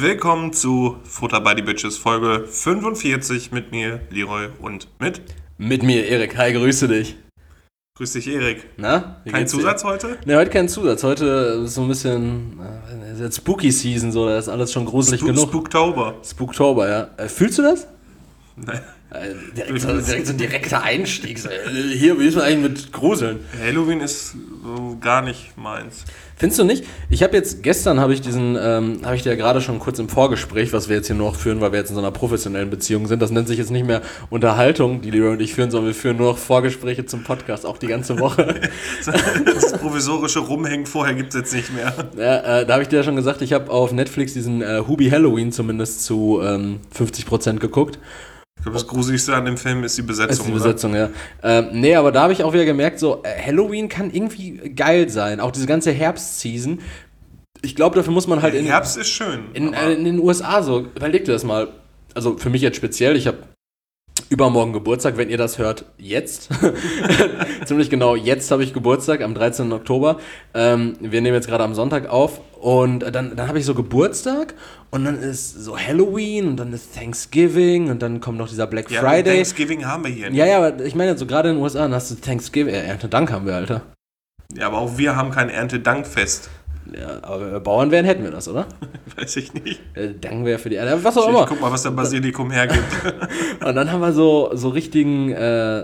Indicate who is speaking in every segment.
Speaker 1: Willkommen zu Futter by the Bitches Folge 45 mit mir, Leroy, und
Speaker 2: Mit mir, Erik. Hi, grüße dich.
Speaker 1: Grüß dich, Erik.
Speaker 2: Na?
Speaker 1: Kein Zusatz heute?
Speaker 2: Ne, heute kein Zusatz. Heute ist so ein bisschen jetzt Spooky Season, so, da ist alles schon gruselig genug. Spooktober, ja. Fühlst du das?
Speaker 1: Nein.
Speaker 2: Direkt so ein direkter Einstieg. Hier, wie ist man eigentlich mit Gruseln?
Speaker 1: Halloween ist gar nicht meins.
Speaker 2: Findest du nicht? Ich habe jetzt, gestern habe ich dir ja gerade schon kurz im Vorgespräch, was wir jetzt hier nur noch führen, weil wir jetzt in so einer professionellen Beziehung sind, das nennt sich jetzt nicht mehr Unterhaltung, die Leroy und ich führen, sondern wir führen nur noch Vorgespräche zum Podcast, auch die ganze Woche.
Speaker 1: Das provisorische Rumhängen vorher gibt es jetzt nicht mehr.
Speaker 2: Ja, da habe ich dir ja schon gesagt, ich habe auf Netflix diesen Hubie Halloween zumindest zu 50% geguckt.
Speaker 1: Ich glaube, das Gruseligste an dem Film ist die Besetzung.
Speaker 2: Ist die Besetzung, ja. Nee, aber da habe ich auch wieder gemerkt, so Halloween kann irgendwie geil sein. Auch diese ganze Herbstseason. Ich glaube, dafür muss man halt
Speaker 1: Herbst ist schön.
Speaker 2: In den USA so. Überleg dir das mal. Also für mich jetzt speziell, ich habe übermorgen Geburtstag, wenn ihr das hört, jetzt. Ziemlich genau, jetzt habe ich Geburtstag, am 13. Oktober. Wir nehmen jetzt gerade am Sonntag auf. Und dann habe ich so Geburtstag und dann ist so Halloween und dann ist Thanksgiving und dann kommt noch dieser Black Friday.
Speaker 1: Thanksgiving haben wir hier nicht.
Speaker 2: Ja, aber ich meine, so gerade in den USA, dann hast du Thanksgiving, Erntedank haben wir, Alter.
Speaker 1: Ja, aber auch wir haben kein Erntedankfest.
Speaker 2: Ja, aber wenn wir Bauern wären, hätten wir das, oder?
Speaker 1: Weiß ich nicht.
Speaker 2: Danken wir für die Ernte, was auch immer.
Speaker 1: Guck mal, was der Basilikum hergibt.
Speaker 2: Und dann haben wir so richtigen,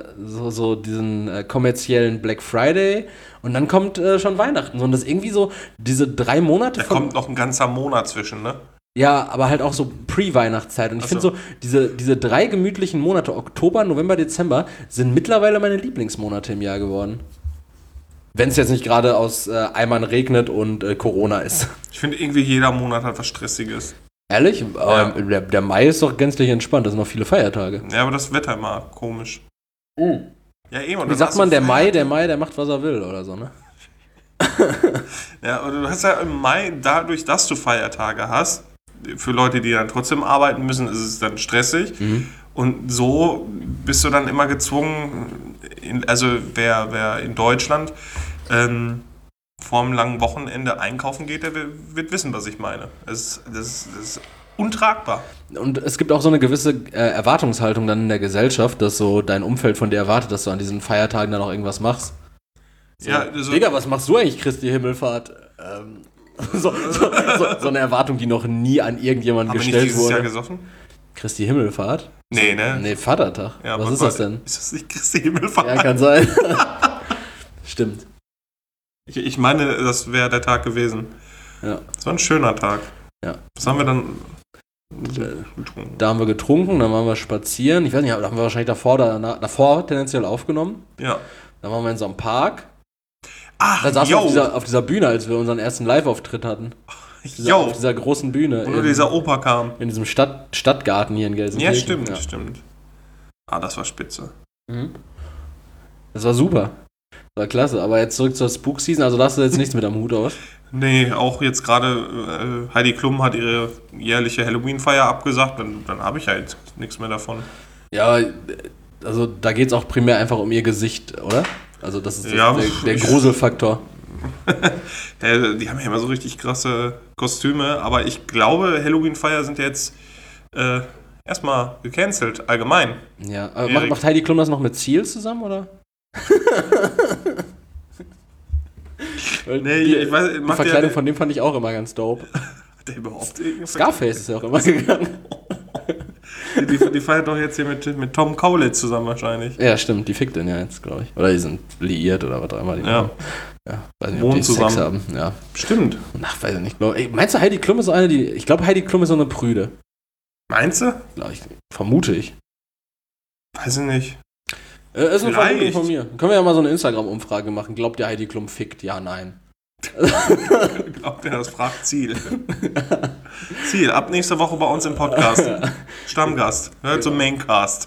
Speaker 2: so diesen kommerziellen Black Friday und dann kommt schon Weihnachten. Und das ist irgendwie so diese 3 Monate.
Speaker 1: Da kommt noch ein ganzer Monat zwischen, ne?
Speaker 2: Ja, aber halt auch so Pre-Weihnachtszeit. Und ich finde so, diese 3 gemütlichen Monate, Oktober, November, Dezember, sind mittlerweile meine Lieblingsmonate im Jahr geworden. Wenn es jetzt nicht gerade aus Eimern regnet und Corona ist.
Speaker 1: Ich finde irgendwie jeder Monat hat was Stressiges.
Speaker 2: Ehrlich? Ja. Der Mai ist doch gänzlich entspannt, da sind noch viele Feiertage.
Speaker 1: Ja, aber das Wetter immer komisch. Ja, eben.
Speaker 2: Wie sagt man, der Mai, der macht, was er will oder so, ne?
Speaker 1: Ja, aber du hast ja im Mai, dadurch, dass du Feiertage hast, für Leute, die dann trotzdem arbeiten müssen, ist es dann stressig. Mhm. Und so bist du dann immer gezwungen, wer in Deutschland vorm langen Wochenende einkaufen geht, der wird wissen, was ich meine. Das ist untragbar. Und es gibt auch so eine gewisse Erwartungshaltung dann in der Gesellschaft, dass so dein Umfeld von dir erwartet, dass du an diesen Feiertagen dann auch irgendwas machst. So, ja, Digga, was machst du eigentlich, Christi Himmelfahrt? So eine Erwartung, die noch nie an irgendjemanden gestellt wurde. Haben wir nicht dieses Jahr gesoffen? Christi Himmelfahrt? Nee, ne? Nee, Vatertag. Ja, was ist das denn? Ist das nicht Christi Himmelfahrt? Ja, kann sein. Stimmt. Ich meine, das wäre der Tag gewesen. Ja. Das war ein schöner Tag. Ja. Was haben wir dann getrunken? Da haben wir getrunken, dann waren wir spazieren. Ich weiß nicht, da haben wir wahrscheinlich davor tendenziell aufgenommen. Ja. Dann waren wir in so einem Park. Ach, da saßen wir auf dieser Bühne, als wir unseren ersten Live-Auftritt hatten. Auf dieser großen Bühne. Wo nur dieser Opa kam. In diesem Stadtgarten hier in Gelsenkirchen. Ja, stimmt. Ah, das war spitze. Mhm. Das war super. Das war klasse. Aber jetzt zurück zur Spook-Season. Also da hast du jetzt nichts mit am Hut, oder? Nee, auch jetzt gerade Heidi Klum hat ihre jährliche Halloween-Feier abgesagt. Dann habe ich halt nichts mehr davon. Ja, also da geht es auch primär einfach um ihr Gesicht, oder? Also das ist der Gruselfaktor. Die haben ja immer so richtig krasse Kostüme, aber ich glaube, Halloween-Feier sind jetzt erstmal gecancelt, allgemein. Ja, aber macht Heidi Klum das noch mit Ziel zusammen, oder? Nee, ich weiß, die Verkleidung von dem fand ich auch immer ganz dope. Hat der überhaupt Scarface ist ja auch immer gegangen. Die feiert doch jetzt hier mit Tom Kaulitz zusammen wahrscheinlich. Ja, stimmt, die fickt den ja jetzt, glaube ich. Oder die sind liiert oder was auch immer. Ja, weiß nicht, ob die zusammen Sex haben. Ja. Stimmt. Ach, weiß ich nicht. Meinst du, Heidi Klum ist so eine, ich glaube, Heidi Klum ist so eine Prüde. Meinst du? Vermute ich. Weiß ich nicht. Ist eine Vermutung von mir. Können wir ja mal so eine Instagram-Umfrage machen. Glaubt ihr, Heidi Klum fickt? Ja, nein. Glaubt ihr, das fragt Ziel. Ziel, ab nächste Woche bei uns im Podcast. Stammgast. Hört zum Maincast.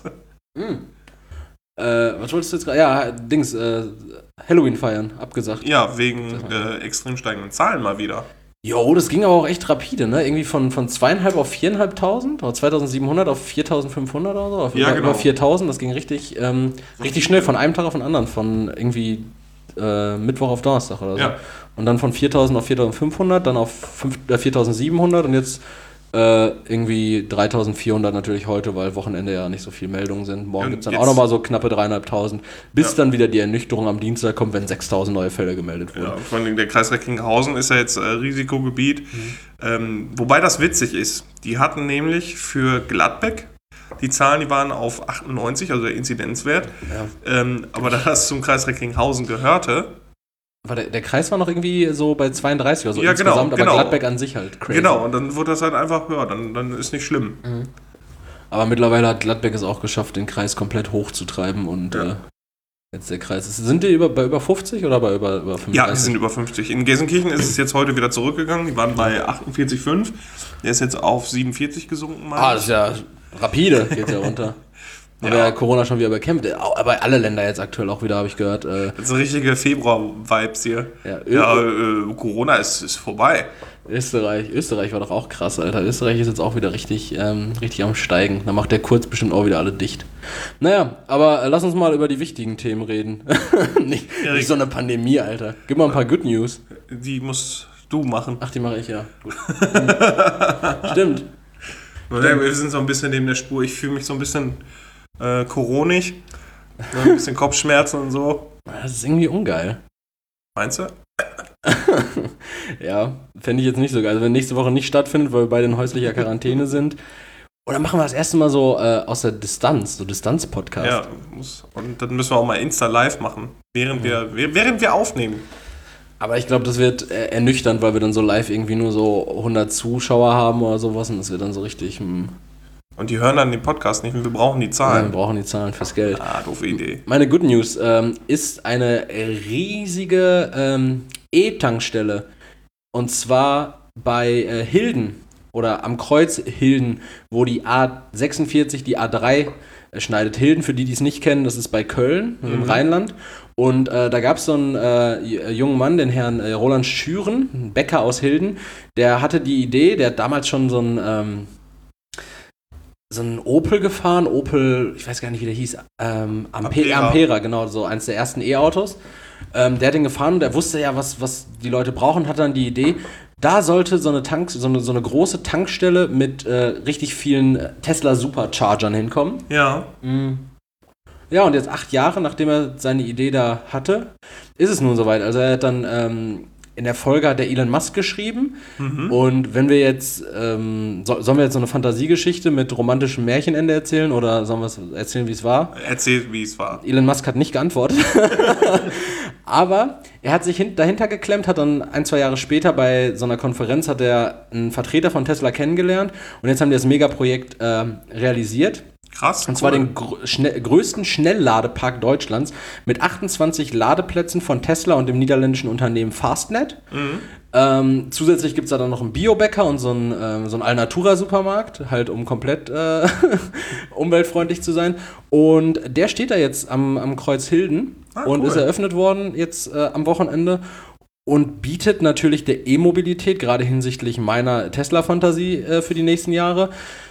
Speaker 1: Was wolltest du jetzt gerade? Ja, Halloween feiern, abgesagt. Ja, wegen extrem steigenden Zahlen mal wieder. Jo, das ging aber auch echt rapide, ne? Irgendwie von 2.500 auf 4.500 oder 2.700 auf 4.500 oder so. Auf über 4.000, das ging richtig schnell von einem Tag auf den anderen, von irgendwie Mittwoch auf Donnerstag oder so. Ja. Und dann von 4.000 auf 4.500, dann auf 4.700 und jetzt
Speaker 2: Irgendwie 3.400 natürlich heute, weil Wochenende ja nicht so viele Meldungen sind. Morgen gibt es dann auch nochmal so knappe 3.500, bis dann wieder die Ernüchterung am Dienstag kommt, wenn 6.000 neue Fälle gemeldet wurden.
Speaker 1: Ja, vor allem der Kreis Recklinghausen ist ja jetzt Risikogebiet. Wobei das witzig ist. Die hatten nämlich für Gladbeck, die Zahlen, die waren auf 98, also der Inzidenzwert. Ja. Aber da das zum Kreis Recklinghausen gehörte,
Speaker 2: der Kreis war noch irgendwie so bei 32 oder so
Speaker 1: insgesamt,
Speaker 2: aber Gladbeck an sich halt crazy.
Speaker 1: Genau, und dann wurde das halt einfach, ja, dann ist nicht schlimm.
Speaker 2: Mhm. Aber mittlerweile hat Gladbeck es auch geschafft, den Kreis komplett hochzutreiben und jetzt der Kreis ist. Sind die bei über 50 oder bei über 35?
Speaker 1: Ja, die sind über 50. In Gelsenkirchen ist es jetzt heute wieder zurückgegangen, die waren bei 48,5. Der ist jetzt auf 47 gesunken.
Speaker 2: Das ist ja rapide, geht ja runter. Aber ja, Corona schon wieder bekämpft. Aber alle Länder jetzt aktuell auch wieder, habe ich gehört.
Speaker 1: Das sind richtige Februar-Vibes hier. Ja, Corona ist vorbei.
Speaker 2: Österreich war doch auch krass, Alter. Österreich ist jetzt auch wieder richtig am Steigen. Da macht der Kurz bestimmt auch wieder alle dicht. Naja, aber lass uns mal über die wichtigen Themen reden. nicht so eine Pandemie, Alter. Gib mal ein paar Good News.
Speaker 1: Die musst du machen.
Speaker 2: Ach, die mache ich, ja. Gut. Stimmt.
Speaker 1: Wir sind so ein bisschen neben der Spur. Ich fühle mich so ein bisschen coronig. Ein bisschen Kopfschmerzen und so.
Speaker 2: Das ist irgendwie ungeil.
Speaker 1: Meinst du?
Speaker 2: Ja, fände ich jetzt nicht so geil. Also wenn nächste Woche nicht stattfindet, weil wir beide in häuslicher Quarantäne sind. Oder machen wir das erste Mal so aus der Distanz, so Distanz-Podcast.
Speaker 1: Ja, und dann müssen wir auch mal Insta-Live machen, während wir aufnehmen.
Speaker 2: Aber ich glaube, das wird ernüchternd, weil wir dann so live irgendwie nur so 100 Zuschauer haben oder sowas und das wird dann so richtig...
Speaker 1: Und die hören dann den Podcast nicht und wir brauchen die Zahlen.
Speaker 2: Ja, wir brauchen die Zahlen fürs Geld.
Speaker 1: Doofe Idee.
Speaker 2: Meine Good News ist eine riesige E-Tankstelle. Und zwar bei Hilden oder am Kreuz Hilden, wo die A46 die A3 schneidet. Hilden, für die es nicht kennen, das ist bei Köln, im Rheinland. Und da gab es so einen jungen Mann, den Herrn Roland Schüren, ein Bäcker aus Hilden, der hatte die Idee, der hat damals schon so einen Opel gefahren, ich weiß gar nicht, wie der hieß, Ampera, genau, so eins der ersten E-Autos. Der hat den gefahren und der wusste ja, was die Leute brauchen, hat dann die Idee, da sollte so eine große Tankstelle mit richtig vielen Tesla Superchargern hinkommen.
Speaker 1: Ja.
Speaker 2: Ja, und jetzt 8 Jahre, nachdem er seine Idee da hatte, ist es nun soweit. Also er hat dann in der Folge hat der Elon Musk geschrieben. Und wenn wir jetzt, sollen wir jetzt so eine Fantasiegeschichte mit romantischem Märchenende erzählen oder sollen wir es erzählen, wie es war?
Speaker 1: Erzähl, wie es war.
Speaker 2: Elon Musk hat nicht geantwortet. Aber er hat sich dahinter geklemmt, hat dann 1-2 Jahre später bei so einer Konferenz hat er einen Vertreter von Tesla kennengelernt und jetzt haben die das Megaprojekt realisiert.
Speaker 1: Krass.
Speaker 2: Und zwar den größten Schnellladepark Deutschlands mit 28 Ladeplätzen von Tesla und dem niederländischen Unternehmen Fastnet. Zusätzlich gibt es da dann noch einen Biobäcker und so einen Alnatura-Supermarkt, halt um komplett umweltfreundlich zu sein. Und der steht da jetzt am Kreuz Hilden und ist eröffnet worden jetzt am Wochenende. Und bietet natürlich der E-Mobilität, gerade hinsichtlich meiner Tesla-Fantasie für die nächsten Jahre,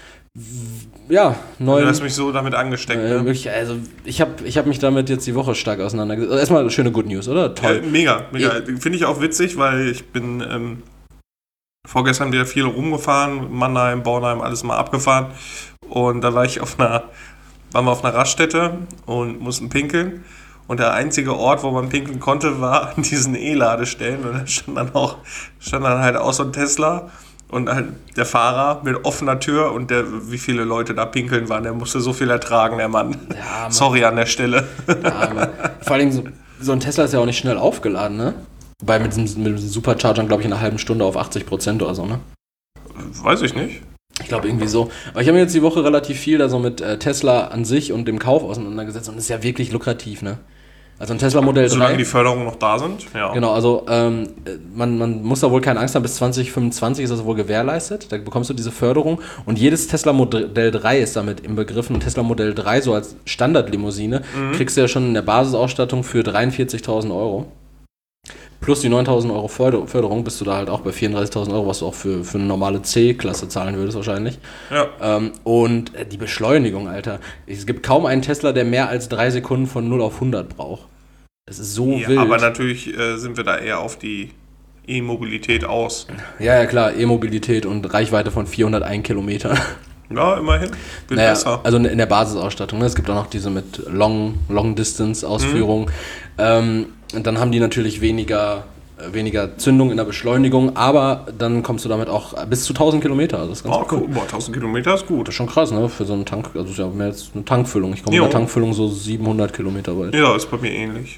Speaker 2: ja,
Speaker 1: du hast mich so damit angesteckt. Ne?
Speaker 2: Also ich hab mich damit jetzt die Woche stark auseinandergesetzt. Also erstmal schöne Good News, oder? Toll.
Speaker 1: Ja, mega. Finde ich auch witzig, weil ich bin vorgestern wieder viel rumgefahren, Mannheim, Bornheim, alles mal abgefahren. Und da waren wir auf einer Raststätte und mussten pinkeln. Und der einzige Ort, wo man pinkeln konnte, war an diesen E-Ladestellen. Und da stand dann halt auch so ein Tesla. Und halt der Fahrer mit offener Tür und wie viele Leute da pinkeln waren, der musste so viel ertragen, der Mann. Ja, Mann. Sorry an der Stelle.
Speaker 2: Ja, vor allem so ein Tesla ist ja auch nicht schnell aufgeladen, ne? Wobei mit den Superchargern, glaube ich, in einer halben Stunde auf 80% oder so, ne?
Speaker 1: Weiß ich nicht.
Speaker 2: Ich glaube irgendwie so. Aber ich habe mir jetzt die Woche relativ viel da so mit Tesla an sich und dem Kauf auseinandergesetzt und ist ja wirklich lukrativ, ne? Also ein Tesla Modell 3.
Speaker 1: Solange die Förderungen noch da sind, ja.
Speaker 2: Genau, also man muss da wohl keine Angst haben, bis 2025 ist das wohl gewährleistet. Da bekommst du diese Förderung und jedes Tesla Modell 3 ist damit im Begriff. Ein Tesla Modell 3, so als Standardlimousine, kriegst du ja schon in der Basisausstattung für 43.000 Euro. Plus die 9.000 Euro Förderung bist du da halt auch bei 34.000 Euro, was du auch für eine normale C-Klasse zahlen würdest wahrscheinlich.
Speaker 1: Ja.
Speaker 2: Und die Beschleunigung, Alter. Es gibt kaum einen Tesla, der mehr als 3 Sekunden von 0 auf 100 braucht. Das ist so wild.
Speaker 1: Aber natürlich sind wir da eher auf die E-Mobilität aus.
Speaker 2: Ja, klar, E-Mobilität und Reichweite von 401 Kilometern.
Speaker 1: Ja, immerhin. Wird besser.
Speaker 2: Also in der Basisausstattung. Ne? Es gibt auch noch diese mit Long-Distance-Ausführung. Und dann haben die natürlich weniger Zündung in der Beschleunigung, aber dann kommst du damit auch bis zu 1000 Kilometer. Also das ist ganz
Speaker 1: cool. 1000 Kilometer ist gut.
Speaker 2: Das ist schon krass, ne? Für so einen Tank. Also ist ja mehr als eine Tankfüllung. Ich komme mit der Tankfüllung so 700 Kilometer weit.
Speaker 1: Ja, ist bei mir ähnlich.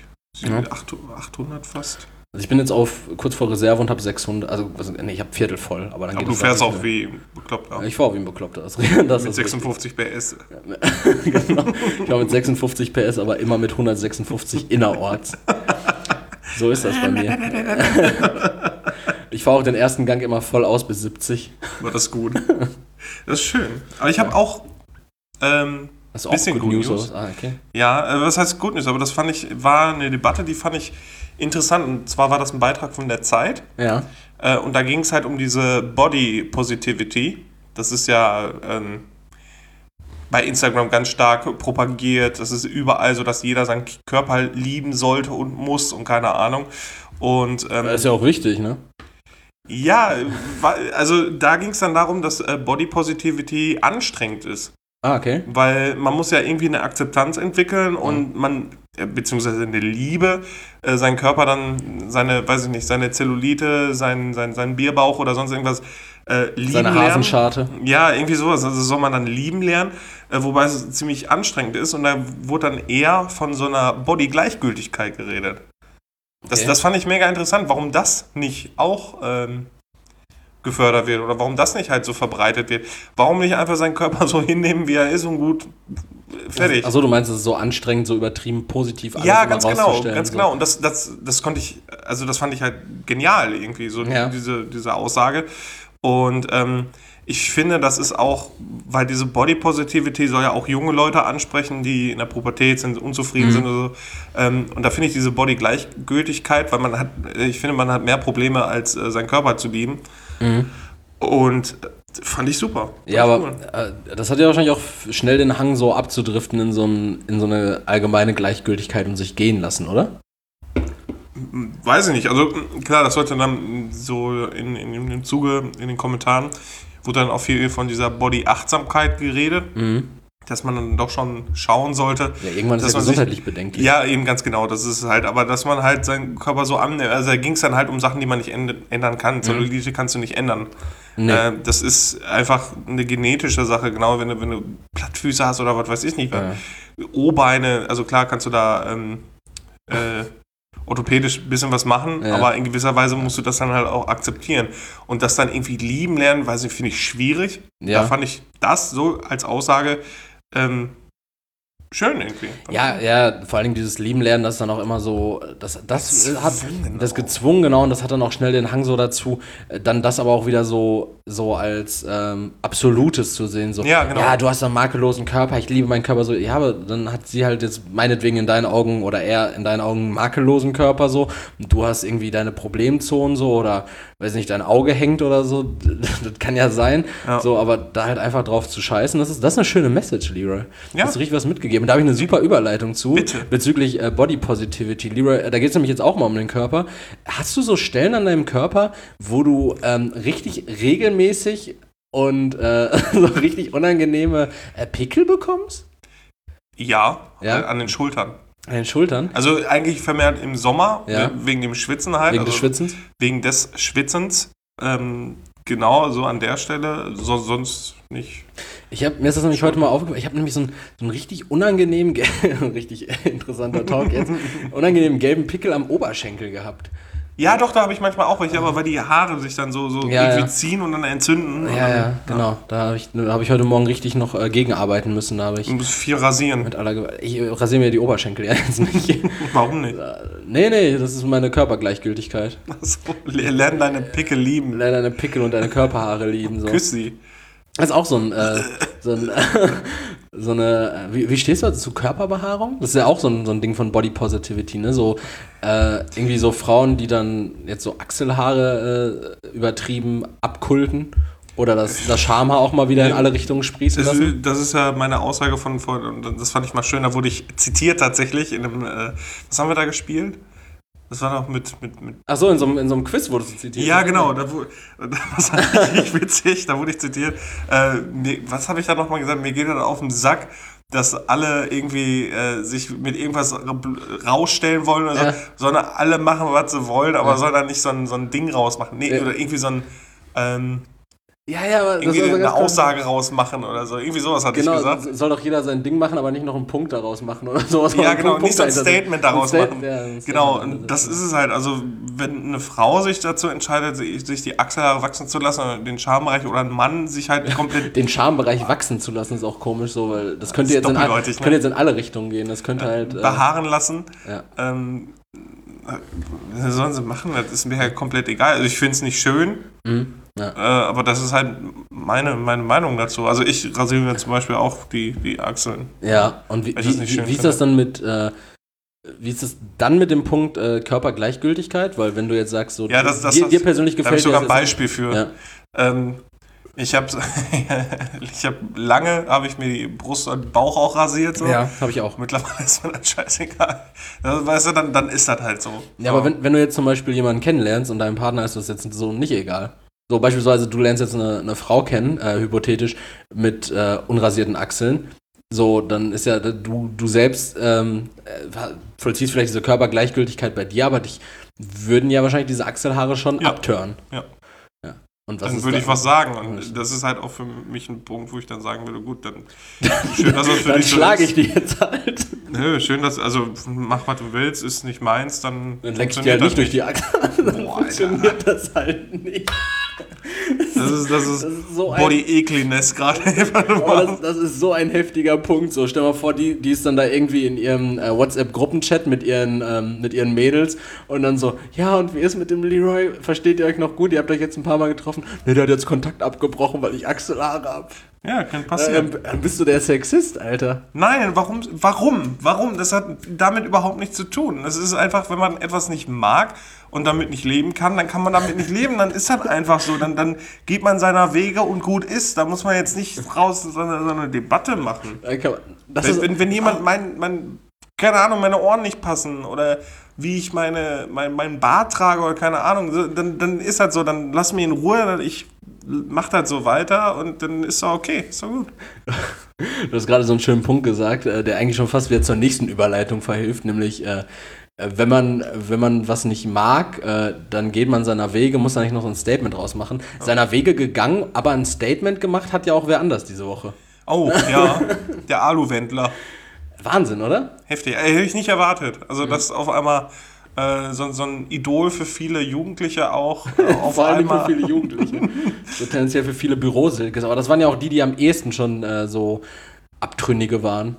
Speaker 1: 800 fast.
Speaker 2: Also ich bin jetzt kurz vor Reserve und habe 600, ich habe Viertel voll. Aber
Speaker 1: du fährst auch wie ein Bekloppter.
Speaker 2: Ich fahre auch wie ein Bekloppter. Das
Speaker 1: mit 56 PS.
Speaker 2: Genau. Ich fahre mit 56 PS, aber immer mit 156 innerorts. So ist das bei mir. Ich fahre auch den ersten Gang immer voll aus bis 70.
Speaker 1: War das gut. Das ist schön. Aber ich habe auch
Speaker 2: hast du auch Good News? Okay.
Speaker 1: Ja, was heißt Good News? Aber das war eine Debatte, die fand ich interessant. Und zwar war das ein Beitrag von der Zeit.
Speaker 2: Ja.
Speaker 1: Und da ging es halt um diese Body Positivity. Das ist ja bei Instagram ganz stark propagiert. Das ist überall so, dass jeder seinen Körper lieben sollte und muss und keine Ahnung. Und
Speaker 2: das ist ja auch wichtig, ne?
Speaker 1: Ja, also da ging es dann darum, dass Body Positivity anstrengend ist.
Speaker 2: Ah, okay.
Speaker 1: Weil man muss ja irgendwie eine Akzeptanz entwickeln und beziehungsweise eine Liebe, seinen Körper dann, seine Zellulite, seinen Bierbauch oder sonst irgendwas lieben
Speaker 2: seine
Speaker 1: lernen.
Speaker 2: Hasenscharte.
Speaker 1: Ja, irgendwie sowas. Also soll man dann lieben lernen, wobei es ziemlich anstrengend ist und da wurde dann eher von so einer Body-Gleichgültigkeit geredet. Das fand ich mega interessant, warum das nicht auch gefördert wird oder warum das nicht halt so verbreitet wird. Warum nicht einfach seinen Körper so hinnehmen, wie er ist und gut, fertig.
Speaker 2: Achso, du meinst, es ist so anstrengend, so übertrieben positiv alles
Speaker 1: ja, ganz genau.
Speaker 2: So.
Speaker 1: Und das fand ich halt genial irgendwie, so diese Aussage. Und ich finde, das ist auch, weil diese Body Positivity soll ja auch junge Leute ansprechen, die in der Pubertät sind, unzufrieden sind oder so. Und da finde ich diese Body Gleichgültigkeit, weil man hat mehr Probleme, als seinen Körper zu lieben. Und fand ich super.
Speaker 2: Ja, aber das hat ja wahrscheinlich auch schnell den Hang, so abzudriften in so eine allgemeine Gleichgültigkeit und sich gehen lassen, oder?
Speaker 1: Weiß ich nicht. Also klar, das sollte dann so in dem Zuge, in den Kommentaren, wurde dann auch viel von dieser Body-Achtsamkeit geredet, dass man dann doch schon schauen sollte.
Speaker 2: Ja, irgendwann ist ja gesundheitlich bedenklich.
Speaker 1: Ja, eben ganz genau. Das ist halt, aber dass man halt seinen Körper so annimmt. Also da ging es dann halt um Sachen, die man nicht ändern kann. Zellulite kannst du nicht ändern. Nee. Das ist einfach eine genetische Sache, genau, wenn du Plattfüße hast oder was weiß ich nicht. Ja. O-Beine, also klar kannst du da orthopädisch ein bisschen was machen, aber in gewisser Weise musst du das dann halt auch akzeptieren. Und das dann irgendwie lieben lernen, finde ich schwierig. Ja. Da fand ich das so als Aussage schön irgendwie.
Speaker 2: Ja, vor allem dieses Lieben lernen, das ist dann auch immer so, das hat das gezwungen, genau, und das hat dann auch schnell den Hang so dazu, dann das aber auch wieder so als Absolutes zu sehen, so, ja, genau. Ja, du hast einen makellosen Körper, ich liebe meinen Körper so, ja, aber dann hat sie halt jetzt meinetwegen in deinen Augen oder er in deinen Augen einen makellosen Körper so, und du hast irgendwie deine Problemzonen so, oder, weiß nicht, dein Auge hängt oder so, das kann ja sein, so, aber da halt einfach drauf zu scheißen, das ist eine schöne Message, Leroy. Ja. Hast du richtig was mitgegeben. Da habe ich eine super Überleitung zu.
Speaker 1: Bitte.
Speaker 2: Bezüglich Body Positivity. Leroy, da geht es nämlich jetzt auch mal um den Körper. Hast du so Stellen an deinem Körper, wo du richtig regelmäßig und so richtig unangenehme Pickel bekommst?
Speaker 1: Ja, an den Schultern.
Speaker 2: An den Schultern?
Speaker 1: Also eigentlich vermehrt im Sommer, wegen dem Schwitzen halt.
Speaker 2: Wegen des Schwitzens?
Speaker 1: Wegen des Schwitzens. Genau, so an der Stelle, sonst nicht.
Speaker 2: Mir ist das nämlich heute mal aufgefallen, ich habe nämlich so einen richtig unangenehmen, richtig interessanter Talk jetzt, unangenehmen gelben Pickel am Oberschenkel gehabt.
Speaker 1: Ja, doch, da habe ich manchmal auch welche, aber weil die Haare sich dann so irgendwie ziehen und dann entzünden.
Speaker 2: Ja, genau. Da hab ich heute Morgen richtig noch gegenarbeiten müssen. Du
Speaker 1: musst viel rasieren.
Speaker 2: Ich rasiere mir die Oberschenkel jetzt nicht.
Speaker 1: Warum nicht?
Speaker 2: Nee, das ist meine Körpergleichgültigkeit.
Speaker 1: Achso, lern deine Pickel lieben.
Speaker 2: Lern deine Pickel und deine Körperhaare lieben. So.
Speaker 1: Küss sie.
Speaker 2: Das ist auch so eine, wie stehst du zu Körperbehaarung? Das ist ja auch so ein Ding von Body Positivity, ne? So, irgendwie so Frauen, die dann jetzt so Achselhaare übertrieben abkulten oder das Schamhaar auch mal wieder in alle Richtungen sprießen lassen.
Speaker 1: Das ist ja meine Aussage von vorhin, und das fand ich mal schön, da wurde ich zitiert tatsächlich in einem, was haben wir da gespielt? Das war doch mit
Speaker 2: Ach so, in so einem Quiz wurdest du zitiert.
Speaker 1: ja, genau, das war richtig witzig, da wurde ich zitiert. Was habe ich da nochmal gesagt? Mir geht das auf den Sack, dass alle irgendwie sich mit irgendwas rausstellen wollen oder so, sondern alle machen, was sie wollen, aber soll da nicht so ein Ding rausmachen. Nee, oder irgendwie so ein
Speaker 2: aber
Speaker 1: irgendwie eine Aussage rausmachen oder so. Irgendwie sowas hatte ich gesagt.
Speaker 2: Genau, soll doch jeder sein Ding machen, aber nicht noch einen Punkt daraus machen oder sowas.
Speaker 1: Ja, genau, nicht so ein Statement daraus machen.
Speaker 2: Ja,
Speaker 1: genau, und das ist es halt. Also, wenn eine Frau sich dazu entscheidet, sich die Achselhaare wachsen zu lassen, oder den Schambereich, oder ein Mann sich halt komplett...
Speaker 2: Den Schambereich wachsen zu lassen ist auch komisch so, weil das könnte jetzt in alle Richtungen gehen. Das könnte halt...
Speaker 1: behaaren lassen.
Speaker 2: Ja.
Speaker 1: Was sollen sie machen? Das ist mir halt komplett egal. Also, ich finde es nicht schön.
Speaker 2: Mhm. Ja.
Speaker 1: Aber das ist halt meine Meinung dazu. Also ich rasiere mir zum Beispiel auch die Achseln.
Speaker 2: Ja, und wie ist das dann mit wie ist das dann mit dem Punkt Körpergleichgültigkeit? Weil wenn du jetzt sagst, so
Speaker 1: dir
Speaker 2: persönlich gefällt,
Speaker 1: da habe ich sogar ein Beispiel für. Ja. Ich habe lange mir die Brust und Bauch auch rasiert. So.
Speaker 2: Ja, habe ich auch.
Speaker 1: Mittlerweile ist mir das scheißegal. Weißt du, dann ist das halt so.
Speaker 2: Ja, aber wenn du jetzt zum Beispiel jemanden kennenlernst und deinem Partner ist das jetzt so nicht egal. So beispielsweise, du lernst jetzt eine Frau kennen, hypothetisch, mit unrasierten Achseln. So, dann ist ja, du selbst vollziehst vielleicht diese Körpergleichgültigkeit bei dir, aber dich würden ja wahrscheinlich diese Achselhaare schon abtören.
Speaker 1: Ja.
Speaker 2: Und was
Speaker 1: dann würde ich was sagen. Und das ist halt auch für mich ein Punkt, wo ich dann sagen würde, gut, dann schön, dass das für
Speaker 2: dann
Speaker 1: dich so
Speaker 2: schlage ich die jetzt halt.
Speaker 1: Nö, schön, also mach, was du willst, ist nicht meins, dann
Speaker 2: leck ich dir halt nicht durch die Achseln. Dann funktioniert das halt nicht.
Speaker 1: Das ist so Body-Ecliness gerade.
Speaker 2: Das ist so ein heftiger Punkt. So, stell mal vor, die ist dann da irgendwie in ihrem WhatsApp-Gruppenchat mit ihren Mädels und dann so, ja, und wie ist mit dem Leroy? Versteht ihr euch noch gut? Ihr habt euch jetzt ein paar Mal getroffen. Ne, der hat jetzt Kontakt abgebrochen, weil ich Achselhaare habe.
Speaker 1: Ja, kann passieren.
Speaker 2: Bist du der Sexist, Alter?
Speaker 1: Nein, warum? Das hat damit überhaupt nichts zu tun. Das ist einfach, wenn man etwas nicht mag und damit nicht leben kann, dann kann man damit nicht leben. Dann ist das einfach so. Dann geht man seiner Wege und gut ist. Da muss man jetzt nicht raus so eine Debatte machen. Wenn jemand keine Ahnung, meine Ohren nicht passen oder wie ich meinen Bart trage oder keine Ahnung, dann ist das so. Dann lass mich in Ruhe, ich mach das so weiter und dann ist doch okay, ist doch gut.
Speaker 2: Du hast gerade so einen schönen Punkt gesagt, der eigentlich schon fast wieder zur nächsten Überleitung verhilft, nämlich wenn man was nicht mag, dann geht man seiner Wege, muss da nicht noch so ein Statement draus machen. Seiner Wege gegangen, aber ein Statement gemacht hat ja auch wer anders diese Woche.
Speaker 1: Oh, ja, der Alu-Wendler.
Speaker 2: Wahnsinn, oder?
Speaker 1: Heftig, hätte ich nicht erwartet. Also das auf einmal so ein Idol für viele Jugendliche auch.
Speaker 2: Vor allem für viele Jugendliche. So tendenziell für viele Bürosilkes. Aber das waren ja auch die am ehesten schon so Abtrünnige waren.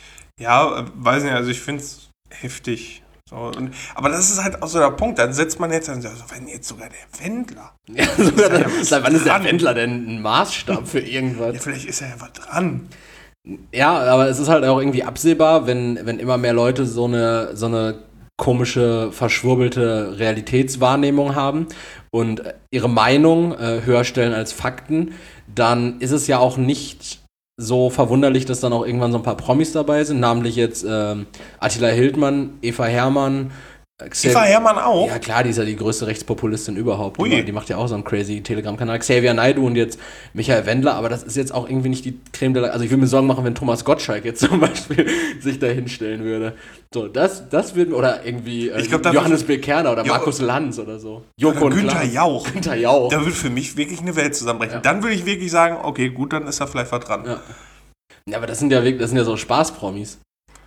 Speaker 1: Ja, weiß nicht, also ich finde es heftig. So, aber das ist halt auch so der Punkt. Dann setzt man jetzt, wenn jetzt sogar der Wendler.
Speaker 2: Ja, wann ist der Wendler denn ein Maßstab für irgendwas?
Speaker 1: Ja, vielleicht ist er ja was dran.
Speaker 2: Ja, aber es ist halt auch irgendwie absehbar, wenn immer mehr Leute so eine komische, verschwurbelte Realitätswahrnehmung haben und ihre Meinung höher stellen als Fakten, dann ist es ja auch nicht so verwunderlich, dass dann auch irgendwann so ein paar Promis dabei sind, namentlich jetzt Attila Hildmann, Eva Herrmann.
Speaker 1: Eva Herrmann auch?
Speaker 2: Ja klar, die ist ja die größte Rechtspopulistin überhaupt. Die macht ja auch so einen crazy Telegram-Kanal. Xavier Naidoo und jetzt Michael Wendler, aber das ist jetzt auch irgendwie nicht die Creme de la... Also ich würde mir Sorgen machen, wenn Thomas Gottschalk jetzt zum Beispiel sich da hinstellen würde. So, das würden... Oder irgendwie Johannes B. Kerner oder Markus Lanz oder so.
Speaker 1: Joko und Günther Jauch.
Speaker 2: Günther Jauch.
Speaker 1: Da würde für mich wirklich eine Welt zusammenbrechen.
Speaker 2: Ja.
Speaker 1: Dann würde ich wirklich sagen, okay, gut, dann ist da vielleicht was dran.
Speaker 2: Ja, aber das sind ja so Spaßpromis.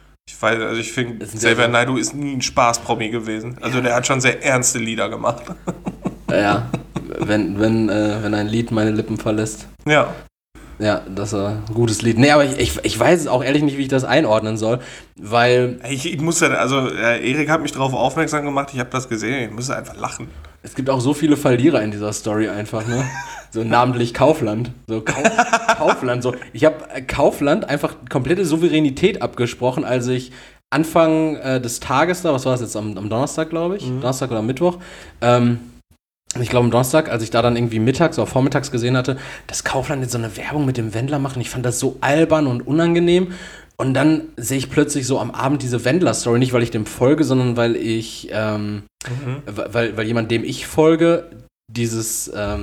Speaker 1: Ich finde, Xavier Naidoo ist nie ein Spaßpromi gewesen. Also der hat schon sehr ernste Lieder gemacht.
Speaker 2: Ja, wenn ein Lied meine Lippen verlässt.
Speaker 1: Ja.
Speaker 2: Ja, das ist ein gutes Lied. Nee, aber ich weiß auch ehrlich nicht, wie ich das einordnen soll, weil...
Speaker 1: Ich muss ja, also Erik hat mich darauf aufmerksam gemacht, ich habe das gesehen, ich muss einfach lachen.
Speaker 2: Es gibt auch so viele Verlierer in dieser Story einfach, ne? So namentlich Kaufland. So Kaufland, so. Ich habe Kaufland einfach komplette Souveränität abgesprochen, als ich Anfang des Tages da, was war das jetzt, am Donnerstag, glaube ich, Donnerstag oder Mittwoch, ich glaube am Donnerstag, als ich da dann irgendwie mittags oder vormittags gesehen hatte, dass Kaufland jetzt so eine Werbung mit dem Wendler macht und ich fand das so albern und unangenehm Und dann sehe ich plötzlich so am Abend diese Wendler-Story, nicht weil ich dem folge, sondern weil ich, weil jemand, dem ich folge, diese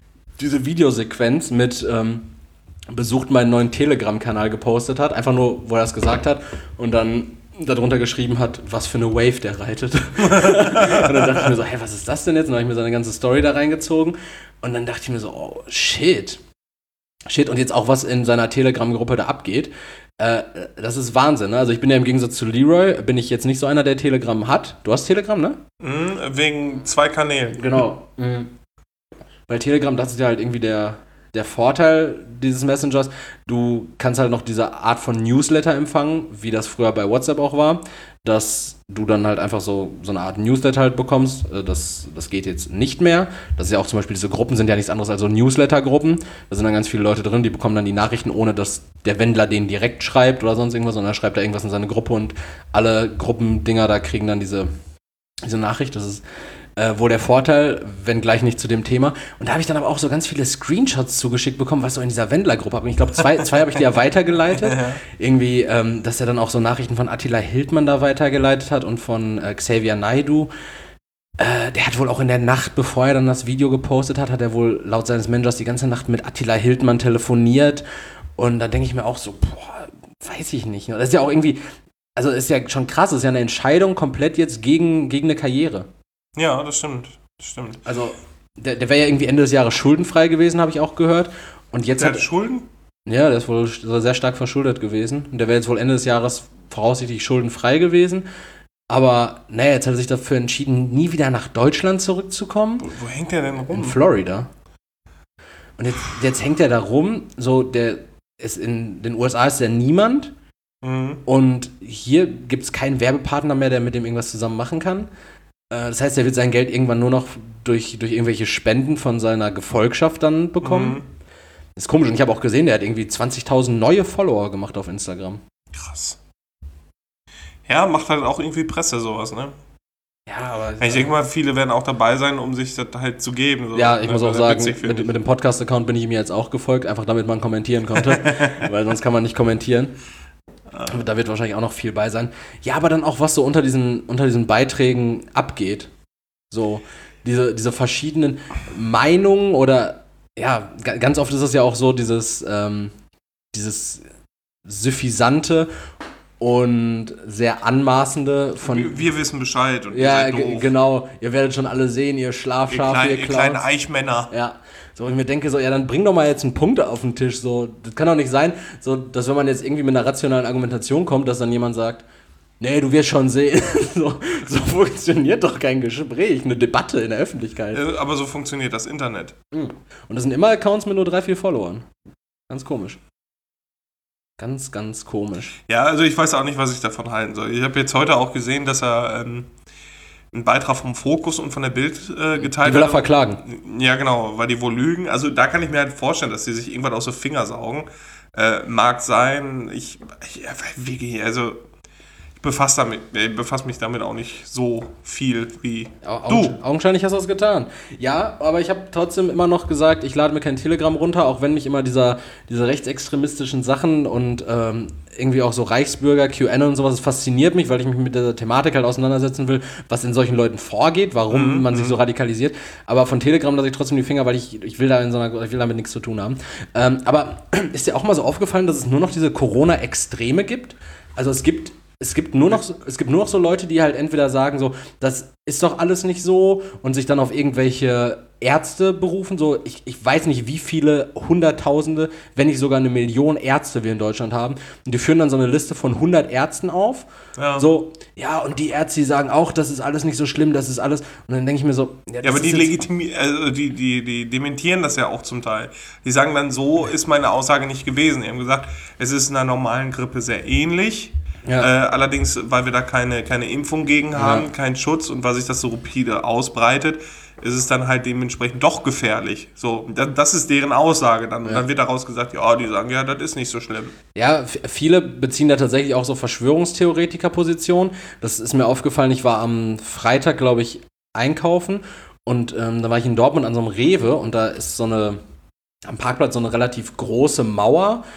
Speaker 2: Videosequenz mit besucht meinen neuen Telegram-Kanal gepostet hat, einfach nur, wo er das gesagt hat und dann darunter geschrieben hat, was für eine Wave der reitet. Und dann dachte ich mir so, hey, was ist das denn jetzt? Und dann habe ich mir seine ganze Story da reingezogen und dann dachte ich mir so, oh, shit, und jetzt auch, was in seiner Telegram-Gruppe da abgeht. Das ist Wahnsinn, ne? Also ich bin ja im Gegensatz zu Leroy, bin ich jetzt nicht so einer, der Telegram hat. Du hast Telegram, ne?
Speaker 1: Wegen 2 Kanälen.
Speaker 2: Genau. Weil Telegram, das ist ja halt irgendwie der Vorteil dieses Messengers. Du kannst halt noch diese Art von Newsletter empfangen, wie das früher bei WhatsApp auch war, dass du dann halt einfach so eine Art Newsletter halt bekommst. Das geht jetzt nicht mehr. Das ist ja auch zum Beispiel, diese Gruppen sind ja nichts anderes als so Newsletter-Gruppen. Da sind dann ganz viele Leute drin, die bekommen dann die Nachrichten, ohne dass der Wendler denen direkt schreibt oder sonst irgendwas, sondern er schreibt da irgendwas in seine Gruppe und alle Gruppendinger da kriegen dann diese Nachricht. Das ist wohl der Vorteil, wenn gleich nicht zu dem Thema. Und da habe ich dann aber auch so ganz viele Screenshots zugeschickt bekommen, was so in dieser Wendler-Gruppe habe. Ich glaube, zwei habe ich dir ja weitergeleitet. Irgendwie, dass er dann auch so Nachrichten von Attila Hildmann da weitergeleitet hat und von Xavier Naidoo. Der hat wohl auch in der Nacht, bevor er dann das Video gepostet hat, hat er wohl laut seines Managers die ganze Nacht mit Attila Hildmann telefoniert. Und da denke ich mir auch so, weiß ich nicht. Das ist ja auch irgendwie, also ist ja schon krass, das ist ja eine Entscheidung komplett jetzt gegen eine Karriere.
Speaker 1: Ja, das stimmt.
Speaker 2: Also, der wäre ja irgendwie Ende des Jahres schuldenfrei gewesen, habe ich auch gehört. Und jetzt
Speaker 1: der hat Schulden?
Speaker 2: Ja, der ist wohl sehr stark verschuldet gewesen. Und der wäre jetzt wohl Ende des Jahres voraussichtlich schuldenfrei gewesen. Aber, naja, jetzt hat er sich dafür entschieden, nie wieder nach Deutschland zurückzukommen.
Speaker 1: Wo hängt der denn rum?
Speaker 2: In Florida. Und jetzt hängt er da rum. So, der ist in den USA ist der niemand. Und hier gibt es keinen Werbepartner mehr, der mit dem irgendwas zusammen machen kann. Das heißt, er wird sein Geld irgendwann nur noch durch irgendwelche Spenden von seiner Gefolgschaft dann bekommen. Das ist komisch. Und ich habe auch gesehen, der hat irgendwie 20.000 neue Follower gemacht auf Instagram.
Speaker 1: Krass. Ja, macht halt auch irgendwie Presse sowas, ne?
Speaker 2: Ja, aber...
Speaker 1: Ich denke mal, viele werden auch dabei sein, um sich das halt zu geben. So.
Speaker 2: Ja, ich muss auch sagen,
Speaker 1: witzig,
Speaker 2: mit dem Podcast-Account bin ich ihm jetzt auch gefolgt, einfach damit man kommentieren konnte. Weil sonst kann man nicht kommentieren. Da wird wahrscheinlich auch noch viel bei sein. Ja, aber dann auch, was so unter diesen Beiträgen abgeht. So, diese verschiedenen Meinungen oder, ja, ganz oft ist es ja auch so, dieses suffisante und sehr anmaßende von...
Speaker 1: Wir wissen Bescheid und
Speaker 2: ja, ihr seid doof. Genau. Ihr werdet schon alle sehen, ihr Schlafschafe,
Speaker 1: ihr kleinen Eichmänner.
Speaker 2: Ja. So, ich mir denke so, ja, dann bring doch mal jetzt einen Punkt auf den Tisch. So, das kann doch nicht sein, so, dass wenn man jetzt irgendwie mit einer rationalen Argumentation kommt, dass dann jemand sagt, nee, du wirst schon sehen. so funktioniert doch kein Gespräch, eine Debatte in der Öffentlichkeit.
Speaker 1: Aber so funktioniert das Internet.
Speaker 2: Und das sind immer Accounts mit nur 3-4 Followern. Ganz komisch. Ganz, ganz komisch.
Speaker 1: Ja, also ich weiß auch nicht, was ich davon halten soll. Ich habe jetzt heute auch gesehen, dass er einen Beitrag vom Fokus und von der Bild geteilt hat.
Speaker 2: Die will er verklagen.
Speaker 1: Ja, genau, weil die wohl lügen. Also da kann ich mir halt vorstellen, dass die sich irgendwas aus den Fingern saugen. Mag sein. Ich befasse mich damit auch nicht so viel wie du.
Speaker 2: Augenscheinlich hast du das getan. Ja, aber ich habe trotzdem immer noch gesagt, ich lade mir kein Telegram runter, auch wenn mich immer diese rechtsextremistischen Sachen und irgendwie auch so Reichsbürger, QAnon und sowas, das fasziniert mich, weil ich mich mit der Thematik halt auseinandersetzen will, was in solchen Leuten vorgeht, warum man sich so radikalisiert. Aber von Telegram lasse ich trotzdem die Finger, weil ich will damit nichts zu tun haben. Aber ist dir auch mal so aufgefallen, dass es nur noch diese Corona-Extreme gibt? Also es gibt nur noch so Leute, die halt entweder sagen so, das ist doch alles nicht so und sich dann auf irgendwelche Ärzte berufen. So, ich weiß nicht, wie viele Hunderttausende, wenn nicht sogar 1 Million Ärzte wir in Deutschland haben. Und die führen dann so eine Liste von 100 Ärzten auf. Ja. So, ja, und die Ärzte, die sagen auch, das ist alles nicht so schlimm, das ist alles. Und dann denke ich mir so...
Speaker 1: Ja, aber die dementieren das ja auch zum Teil. Die sagen dann, so ist meine Aussage nicht gewesen. Die haben gesagt, es ist einer normalen Grippe sehr ähnlich. Ja. Allerdings, weil wir da keine Impfung gegen haben, keinen Schutz und weil sich das so rapide ausbreitet, ist es dann halt dementsprechend doch gefährlich. So, das ist deren Aussage. Dann wird daraus gesagt, ja, die sagen, ja, das ist nicht so schlimm.
Speaker 2: Ja, viele beziehen da tatsächlich auch so Verschwörungstheoretiker-Positionen. Das ist mir aufgefallen, ich war am Freitag, glaube ich, einkaufen und da war ich in Dortmund an so einem Rewe und da ist am Parkplatz so eine relativ große Mauer,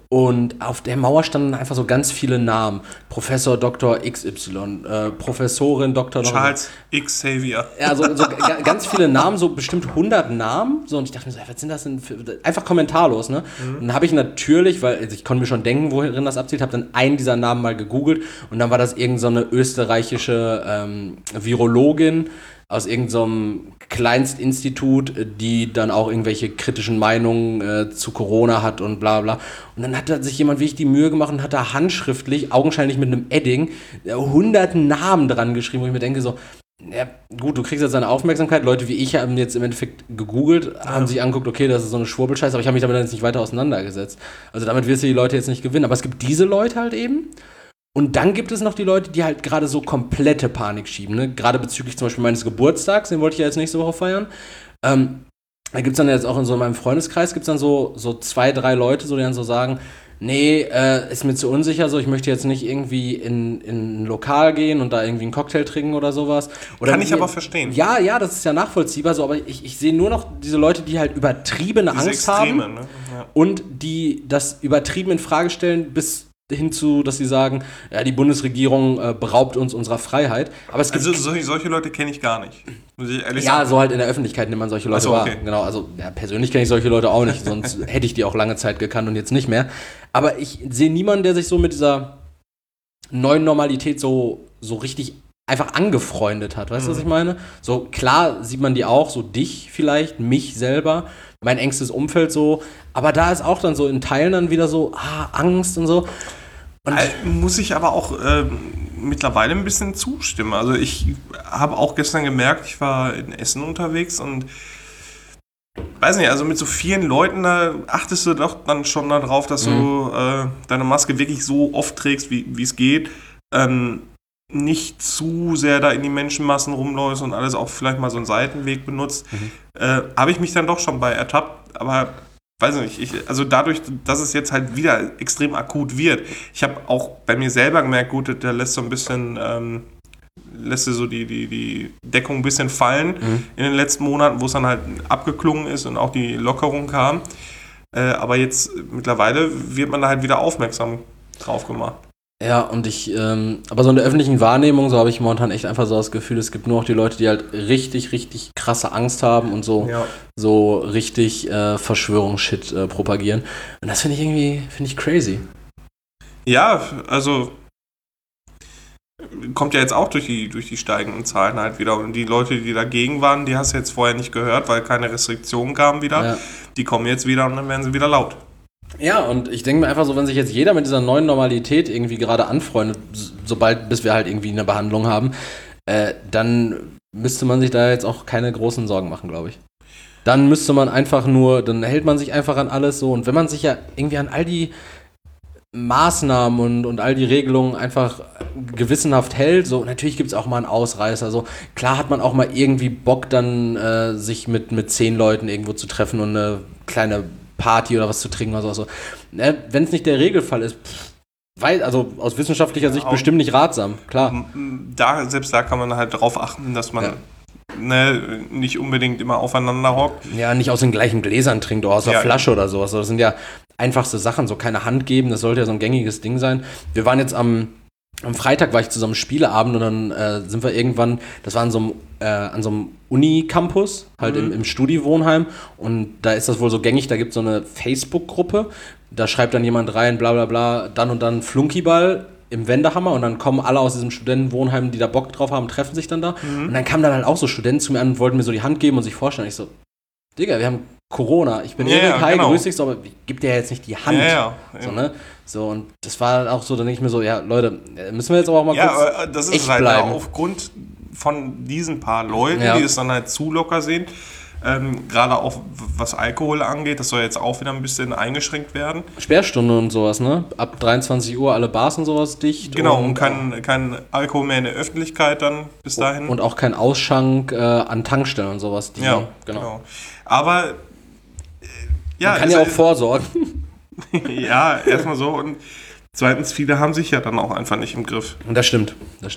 Speaker 2: Und auf der Mauer standen einfach so ganz viele Namen. Professor Dr. XY, Professorin Dr.
Speaker 1: Charles Xavier.
Speaker 2: Ja, so ganz viele Namen, so bestimmt 100 Namen. So, und ich dachte mir so, was sind das denn für... Einfach kommentarlos, ne? Und dann habe ich natürlich, weil ich konnte mir schon denken, worin das abzielt, habe dann einen dieser Namen mal gegoogelt. Und dann war das irgend so eine österreichische Virologin aus irgendeinem Kleinstinstitut, die dann auch irgendwelche kritischen Meinungen zu Corona hat und bla bla. Und dann hat da sich jemand wirklich die Mühe gemacht und hat da handschriftlich, augenscheinlich mit einem Edding, 100 Namen dran geschrieben, wo ich mir denke so, ja gut, du kriegst jetzt deine Aufmerksamkeit, Leute wie ich haben jetzt im Endeffekt gegoogelt, haben sich angeguckt, okay, das ist so eine Schwurbelscheiße, aber ich habe mich damit dann jetzt nicht weiter auseinandergesetzt. Also damit wirst du die Leute jetzt nicht gewinnen, aber es gibt diese Leute halt eben. Und dann gibt es noch die Leute, die halt gerade so komplette Panik schieben, ne? Gerade bezüglich zum Beispiel meines Geburtstags, den wollte ich ja jetzt nächste Woche feiern. Da gibt es dann jetzt auch in so meinem Freundeskreis, gibt es dann so 2, 3 Leute, so, die dann so sagen, nee, ist mir zu unsicher, so, ich möchte jetzt nicht irgendwie in ein Lokal gehen und da irgendwie einen Cocktail trinken oder sowas. Oder
Speaker 1: Kann ich aber verstehen.
Speaker 2: Ja, das ist ja nachvollziehbar, so, aber ich sehe nur noch diese Leute, die halt übertriebene
Speaker 1: Diese
Speaker 2: Angst
Speaker 1: Extreme,
Speaker 2: haben,
Speaker 1: ne? Ja.
Speaker 2: und die das übertrieben in Frage stellen, bis hinzu, dass sie sagen, ja, die Bundesregierung beraubt uns unserer Freiheit. Aber es gibt
Speaker 1: solche Leute kenne ich gar nicht. Muss ich ehrlich
Speaker 2: ja,
Speaker 1: sagen.
Speaker 2: so halt in der Öffentlichkeit nimmt man solche Leute wahr.
Speaker 1: Okay.
Speaker 2: Genau, also ja, persönlich kenne ich solche Leute auch nicht, sonst hätte ich die auch lange Zeit gekannt und jetzt nicht mehr. Aber ich sehe niemanden, der sich so mit dieser neuen Normalität so richtig einfach angefreundet hat. Weißt du, was ich meine? So, klar sieht man die auch, so dich vielleicht, mich selber, mein engstes Umfeld so. Aber da ist auch dann so in Teilen dann wieder so, Angst und so. Und
Speaker 1: muss ich aber auch mittlerweile ein bisschen zustimmen. Also ich habe auch gestern gemerkt, ich war in Essen unterwegs und weiß nicht, also mit so vielen Leuten, da achtest du doch dann schon darauf, dass du deine Maske wirklich so oft trägst, wie es geht. Nicht zu sehr da in die Menschenmassen rumläufst und alles, auch vielleicht mal so einen Seitenweg benutzt. Habe ich mich dann doch schon bei ertappt, aber weiß nicht, also dadurch, dass es jetzt halt wieder extrem akut wird, ich habe auch bei mir selber gemerkt, gut, da lässt so ein bisschen, lässt du so die Deckung ein bisschen fallen in den letzten Monaten, wo es dann halt abgeklungen ist und auch die Lockerung kam. Aber jetzt mittlerweile wird man da halt wieder aufmerksam drauf gemacht.
Speaker 2: ja, und aber so in der öffentlichen Wahrnehmung, so habe ich momentan echt einfach so das Gefühl, es gibt nur noch die Leute, die halt richtig, richtig krasse Angst haben und so richtig Verschwörungsshit propagieren. Und das finde ich crazy.
Speaker 1: Ja, also kommt ja jetzt auch durch die steigenden Zahlen halt wieder. Und die Leute, die dagegen waren, die hast du jetzt vorher nicht gehört, weil keine Restriktionen kamen wieder. Ja. Die kommen jetzt wieder und dann werden sie wieder laut.
Speaker 2: Ja, und ich denke mir einfach so, wenn sich jetzt jeder mit dieser neuen Normalität irgendwie gerade anfreundet, bis wir halt irgendwie eine Behandlung haben, dann müsste man sich da jetzt auch keine großen Sorgen machen, glaube ich. Dann müsste man dann hält man sich einfach an alles so. Und wenn man sich ja irgendwie an all die Maßnahmen und all die Regelungen einfach gewissenhaft hält, so, natürlich gibt es auch mal einen Ausreißer, so, klar hat man auch mal irgendwie Bock, dann sich mit 10 Leuten irgendwo zu treffen und eine kleine Party oder was zu trinken oder so. Wenn es nicht der Regelfall ist, also aus wissenschaftlicher Sicht bestimmt nicht ratsam, klar.
Speaker 1: Selbst da kann man halt darauf achten, dass man nicht unbedingt immer aufeinander hockt.
Speaker 2: Ja, nicht aus den gleichen Gläsern trinkt oder aus der Flasche oder sowas. Das sind ja einfachste Sachen, so keine Hand geben, das sollte ja so ein gängiges Ding sein. Wir waren jetzt am Freitag war ich zu so einem Spieleabend und dann sind wir irgendwann, das war an so einem Uni-Campus, halt im Studi-Wohnheim, und da ist das wohl so gängig, da gibt es so eine Facebook-Gruppe, da schreibt dann jemand rein, bla bla bla, dann und dann Flunkyball im Wendehammer, und dann kommen alle aus diesem Studentenwohnheim, die da Bock drauf haben, treffen sich dann da, und dann kamen dann halt auch so Studenten zu mir an und wollten mir so die Hand geben und sich vorstellen. Ich so, Digga, wir haben Corona, ich bin Erik, hi, grüß dich, so, aber ich geb dir ja jetzt nicht die Hand. So, ne? So, und das war auch so, dann denke ich mir so, ja, Leute, müssen wir jetzt aber auch mal kurz
Speaker 1: aber das ist halt bleiben. Aufgrund von diesen paar Leuten, die es dann halt zu locker sehen, gerade auch was Alkohol angeht, das soll jetzt auch wieder ein bisschen eingeschränkt werden.
Speaker 2: Sperrstunde und sowas, ne? Ab 23 Uhr alle Bars und sowas dicht.
Speaker 1: Genau, und kein Alkohol mehr in der Öffentlichkeit dann bis dahin.
Speaker 2: Und auch kein Ausschank an Tankstellen und sowas.
Speaker 1: Genau. Aber
Speaker 2: man kann ja auch vorsorgen.
Speaker 1: Ja, erstmal so. Und zweitens, viele haben sich ja dann auch einfach nicht im Griff.
Speaker 2: Und das stimmt.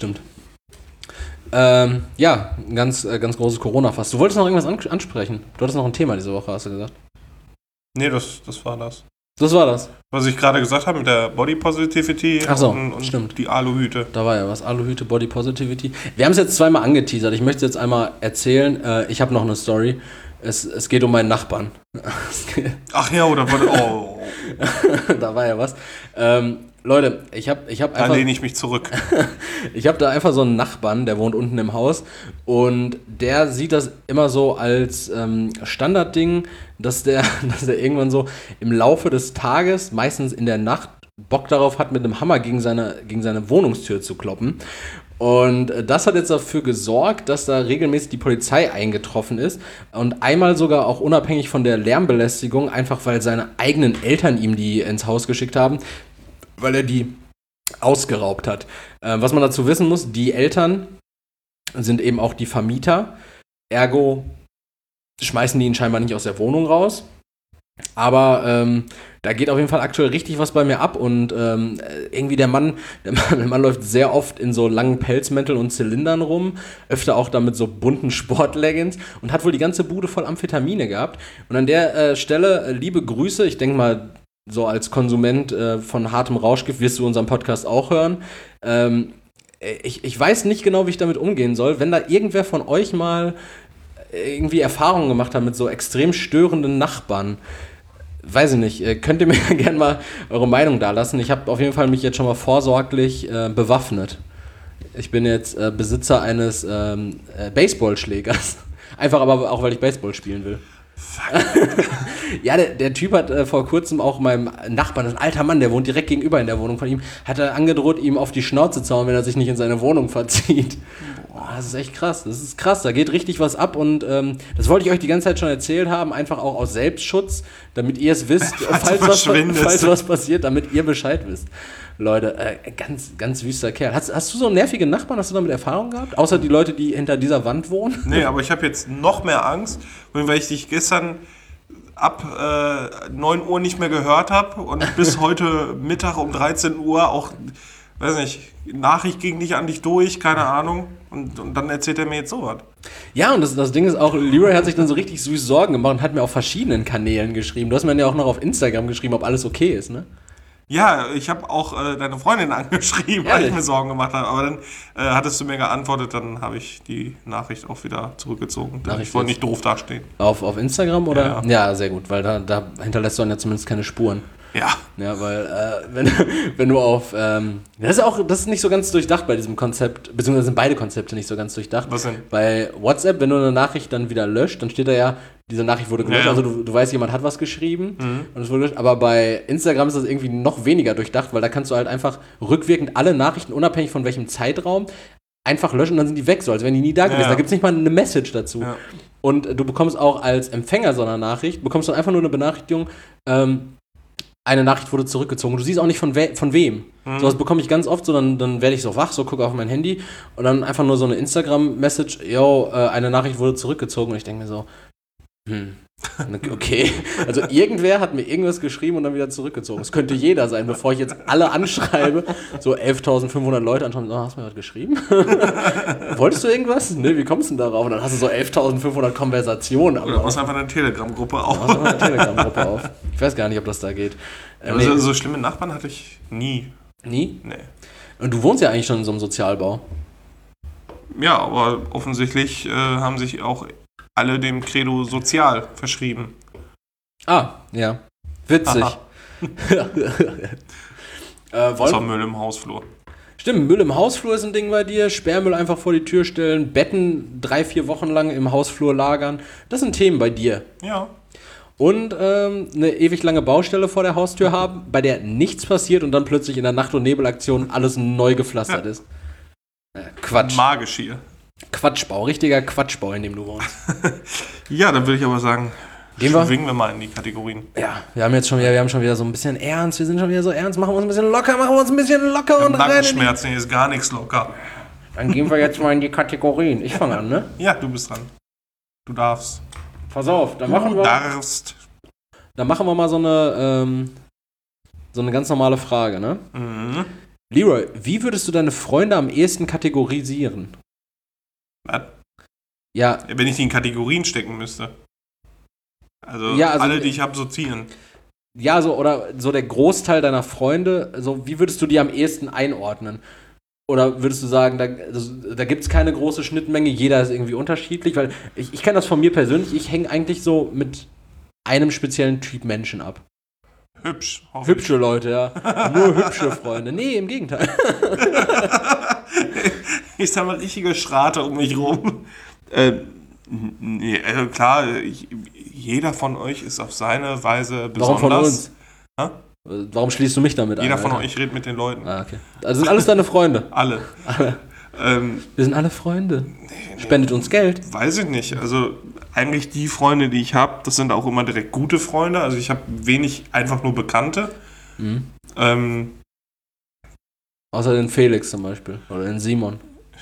Speaker 2: Ein ganz großes Corona-Fass. Du wolltest noch irgendwas ansprechen. Du hattest noch ein Thema diese Woche, hast du gesagt.
Speaker 1: Nee, das war das.
Speaker 2: Das war das.
Speaker 1: Was ich gerade gesagt habe mit der Body Positivity
Speaker 2: Ach so,
Speaker 1: und
Speaker 2: stimmt.
Speaker 1: die Aluhüte.
Speaker 2: Da war ja was. Aluhüte, Body Positivity. Wir haben es jetzt zweimal angeteasert. Ich möchte es jetzt einmal erzählen. Ich habe noch eine Story. Es geht um meinen Nachbarn.
Speaker 1: Ach ja, oder oh.
Speaker 2: Da war ja was. Leute, ich hab
Speaker 1: Da
Speaker 2: einfach...
Speaker 1: lehne ich mich zurück.
Speaker 2: Ich habe da einfach so einen Nachbarn, der wohnt unten im Haus und der sieht das immer so als Standardding, dass der irgendwann so im Laufe des Tages, meistens in der Nacht, Bock darauf hat, mit einem Hammer gegen seine Wohnungstür zu kloppen. Und das hat jetzt dafür gesorgt, dass da regelmäßig die Polizei eingetroffen ist und einmal sogar auch unabhängig von der Lärmbelästigung, einfach weil seine eigenen Eltern ihm die ins Haus geschickt haben, weil er die ausgeraubt hat. Was man dazu wissen muss, die Eltern sind eben auch die Vermieter, ergo schmeißen die ihn scheinbar nicht aus der Wohnung raus. Aber da geht auf jeden Fall aktuell richtig was bei mir ab und irgendwie der Mann läuft sehr oft in so langen Pelzmänteln und Zylindern rum, öfter auch da mit so bunten Sportleggings und hat wohl die ganze Bude voll Amphetamine gehabt. Und an der Stelle liebe Grüße, ich denke mal, so als Konsument von hartem Rauschgift wirst du unseren Podcast auch hören. Ich weiß nicht genau, wie ich damit umgehen soll. Wenn da irgendwer von euch mal irgendwie Erfahrungen gemacht hat mit so extrem störenden Nachbarn, weiß ich nicht, könnt ihr mir gerne mal eure Meinung da lassen. Ich habe auf jeden Fall mich jetzt schon mal vorsorglich bewaffnet. Ich bin jetzt Besitzer eines Baseballschlägers. Einfach aber auch, weil ich Baseball spielen will. Ja, der Typ hat vor kurzem auch meinem Nachbarn, das ist ein alter Mann, der wohnt direkt gegenüber in der Wohnung von ihm, hat er angedroht, ihm auf die Schnauze zu hauen, wenn er sich nicht in seine Wohnung verzieht. Boah, das ist echt krass. Das ist krass, da geht richtig was ab und das wollte ich euch die ganze Zeit schon erzählt haben, einfach auch aus Selbstschutz, damit ihr es wisst, falls was passiert, damit ihr Bescheid wisst. Leute, ganz, ganz wüster Kerl. Hast du so einen nervigen Nachbarn? Hast du damit Erfahrung gehabt? Außer die Leute, die hinter dieser Wand wohnen?
Speaker 1: Nee, aber ich habe jetzt noch mehr Angst, weil ich dich gestern ab 9 Uhr nicht mehr gehört habe und bis heute Mittag um 13 Uhr auch, weiß nicht, Nachricht ging nicht an dich durch, keine Ahnung. Und dann erzählt er mir jetzt sowas.
Speaker 2: Ja, und das Ding ist auch, Leroy hat sich dann so richtig süß Sorgen gemacht und hat mir auf verschiedenen Kanälen geschrieben. Du hast mir ja auch noch auf Instagram geschrieben, ob alles okay ist, ne?
Speaker 1: Ja, ich habe auch deine Freundin angeschrieben, weil ich mir Sorgen gemacht habe. Aber dann hattest du mir geantwortet, dann habe ich die Nachricht auch wieder zurückgezogen. Ich wollte nicht doof dastehen.
Speaker 2: Auf Instagram oder?
Speaker 1: Ja.
Speaker 2: Ja, sehr gut, weil da hinterlässt du dann ja zumindest keine Spuren.
Speaker 1: Ja.
Speaker 2: Ja, weil wenn du auf... das ist nicht so ganz durchdacht bei diesem Konzept, beziehungsweise sind beide Konzepte nicht so ganz durchdacht.
Speaker 1: Was denn?
Speaker 2: Bei WhatsApp, wenn du eine Nachricht dann wieder löscht, dann steht da ja, diese Nachricht wurde gelöscht,
Speaker 1: Ja.
Speaker 2: also du weißt, jemand hat was geschrieben und es wurde gelöscht, aber bei Instagram ist das irgendwie noch weniger durchdacht, weil da kannst du halt einfach rückwirkend alle Nachrichten, unabhängig von welchem Zeitraum, einfach löschen und dann sind die weg, so als wären die nie da gewesen. Da gibt es nicht mal eine Message dazu. Ja. Und du bekommst auch als Empfänger so einer Nachricht, bekommst du einfach nur eine Benachrichtigung, eine Nachricht wurde zurückgezogen. Du siehst auch nicht von wem. So was bekomme ich ganz oft, so dann werde ich so wach, so gucke auf mein Handy und dann einfach nur so eine Instagram-Message, eine Nachricht wurde zurückgezogen und ich denke mir so, okay. Also irgendwer hat mir irgendwas geschrieben und dann wieder zurückgezogen. Es könnte jeder sein, bevor ich jetzt alle anschreibe, so 11.500 Leute anschauen, so, hast du mir was geschrieben? Wolltest du irgendwas? Ne, wie kommst du denn darauf? Und dann hast du so 11.500 Konversationen.
Speaker 1: Oder machst einfach eine Telegram-Gruppe auf.
Speaker 2: Ich weiß gar nicht, ob das da geht.
Speaker 1: Also so schlimme Nachbarn hatte ich nie.
Speaker 2: Nie?
Speaker 1: Nee.
Speaker 2: Und du wohnst ja eigentlich schon in so einem Sozialbau.
Speaker 1: Ja, aber offensichtlich haben sich auch alle dem Credo sozial verschrieben.
Speaker 2: Ah, ja. Witzig.
Speaker 1: Das war Müll im Hausflur.
Speaker 2: Stimmt, Müll im Hausflur ist ein Ding bei dir, Sperrmüll einfach vor die Tür stellen, Betten 3-4 Wochen lang im Hausflur lagern. Das sind Themen bei dir.
Speaker 1: Ja.
Speaker 2: Und eine ewig lange Baustelle vor der Haustür haben, bei der nichts passiert und dann plötzlich in der Nacht- und Nebelaktion alles neu gepflastert ist. Quatsch.
Speaker 1: Magisch hier.
Speaker 2: Quatschbau, richtiger Quatschbau, in dem du wohnst.
Speaker 1: Ja, dann würde ich aber sagen,
Speaker 2: schwingen
Speaker 1: wir mal in die Kategorien.
Speaker 2: Ja, wir haben schon wieder so ein bisschen ernst, wir sind schon wieder so ernst, machen wir uns ein bisschen locker und rein.
Speaker 1: Nackenschmerzen, hier ist gar nichts locker.
Speaker 2: Dann gehen wir jetzt mal in die Kategorien. Ich fange an, ne?
Speaker 1: Ja, du bist dran. Du darfst.
Speaker 2: Pass auf, dann machen wir mal so eine ganz normale Frage, ne?
Speaker 1: Mhm.
Speaker 2: Leroy, wie würdest du deine Freunde am ehesten kategorisieren?
Speaker 1: Was?
Speaker 2: Ja.
Speaker 1: Wenn ich die in Kategorien stecken müsste. Also
Speaker 2: ja,
Speaker 1: alle, die ich habe, sortieren.
Speaker 2: ja, so, oder so der Großteil deiner Freunde, so, wie würdest du die am ehesten einordnen? Oder würdest du sagen, da gibt es keine große Schnittmenge, jeder ist irgendwie unterschiedlich? Weil ich kenne das von mir persönlich, ich hänge eigentlich so mit einem speziellen Typ Menschen ab.
Speaker 1: Hübsch.
Speaker 2: Hübsche Leute, ja. Nur hübsche Freunde. Nee, im Gegenteil.
Speaker 1: Ich sag mal, richtige Schrate um mich rum. Nee, also klar, jeder von euch ist auf seine Weise besonders.
Speaker 2: Warum von uns?
Speaker 1: Ha?
Speaker 2: Warum schließt du mich damit
Speaker 1: Jeder
Speaker 2: an?
Speaker 1: von euch redet mit den Leuten.
Speaker 2: Ah, okay. Also sind alles deine Freunde?
Speaker 1: Alle.
Speaker 2: Wir sind alle Freunde. Spendet uns Geld.
Speaker 1: Weiß ich nicht. Also eigentlich die Freunde, die ich habe, das sind auch immer direkt gute Freunde. Also ich habe wenig einfach nur Bekannte.
Speaker 2: Außer den Felix zum Beispiel. Oder den Simon.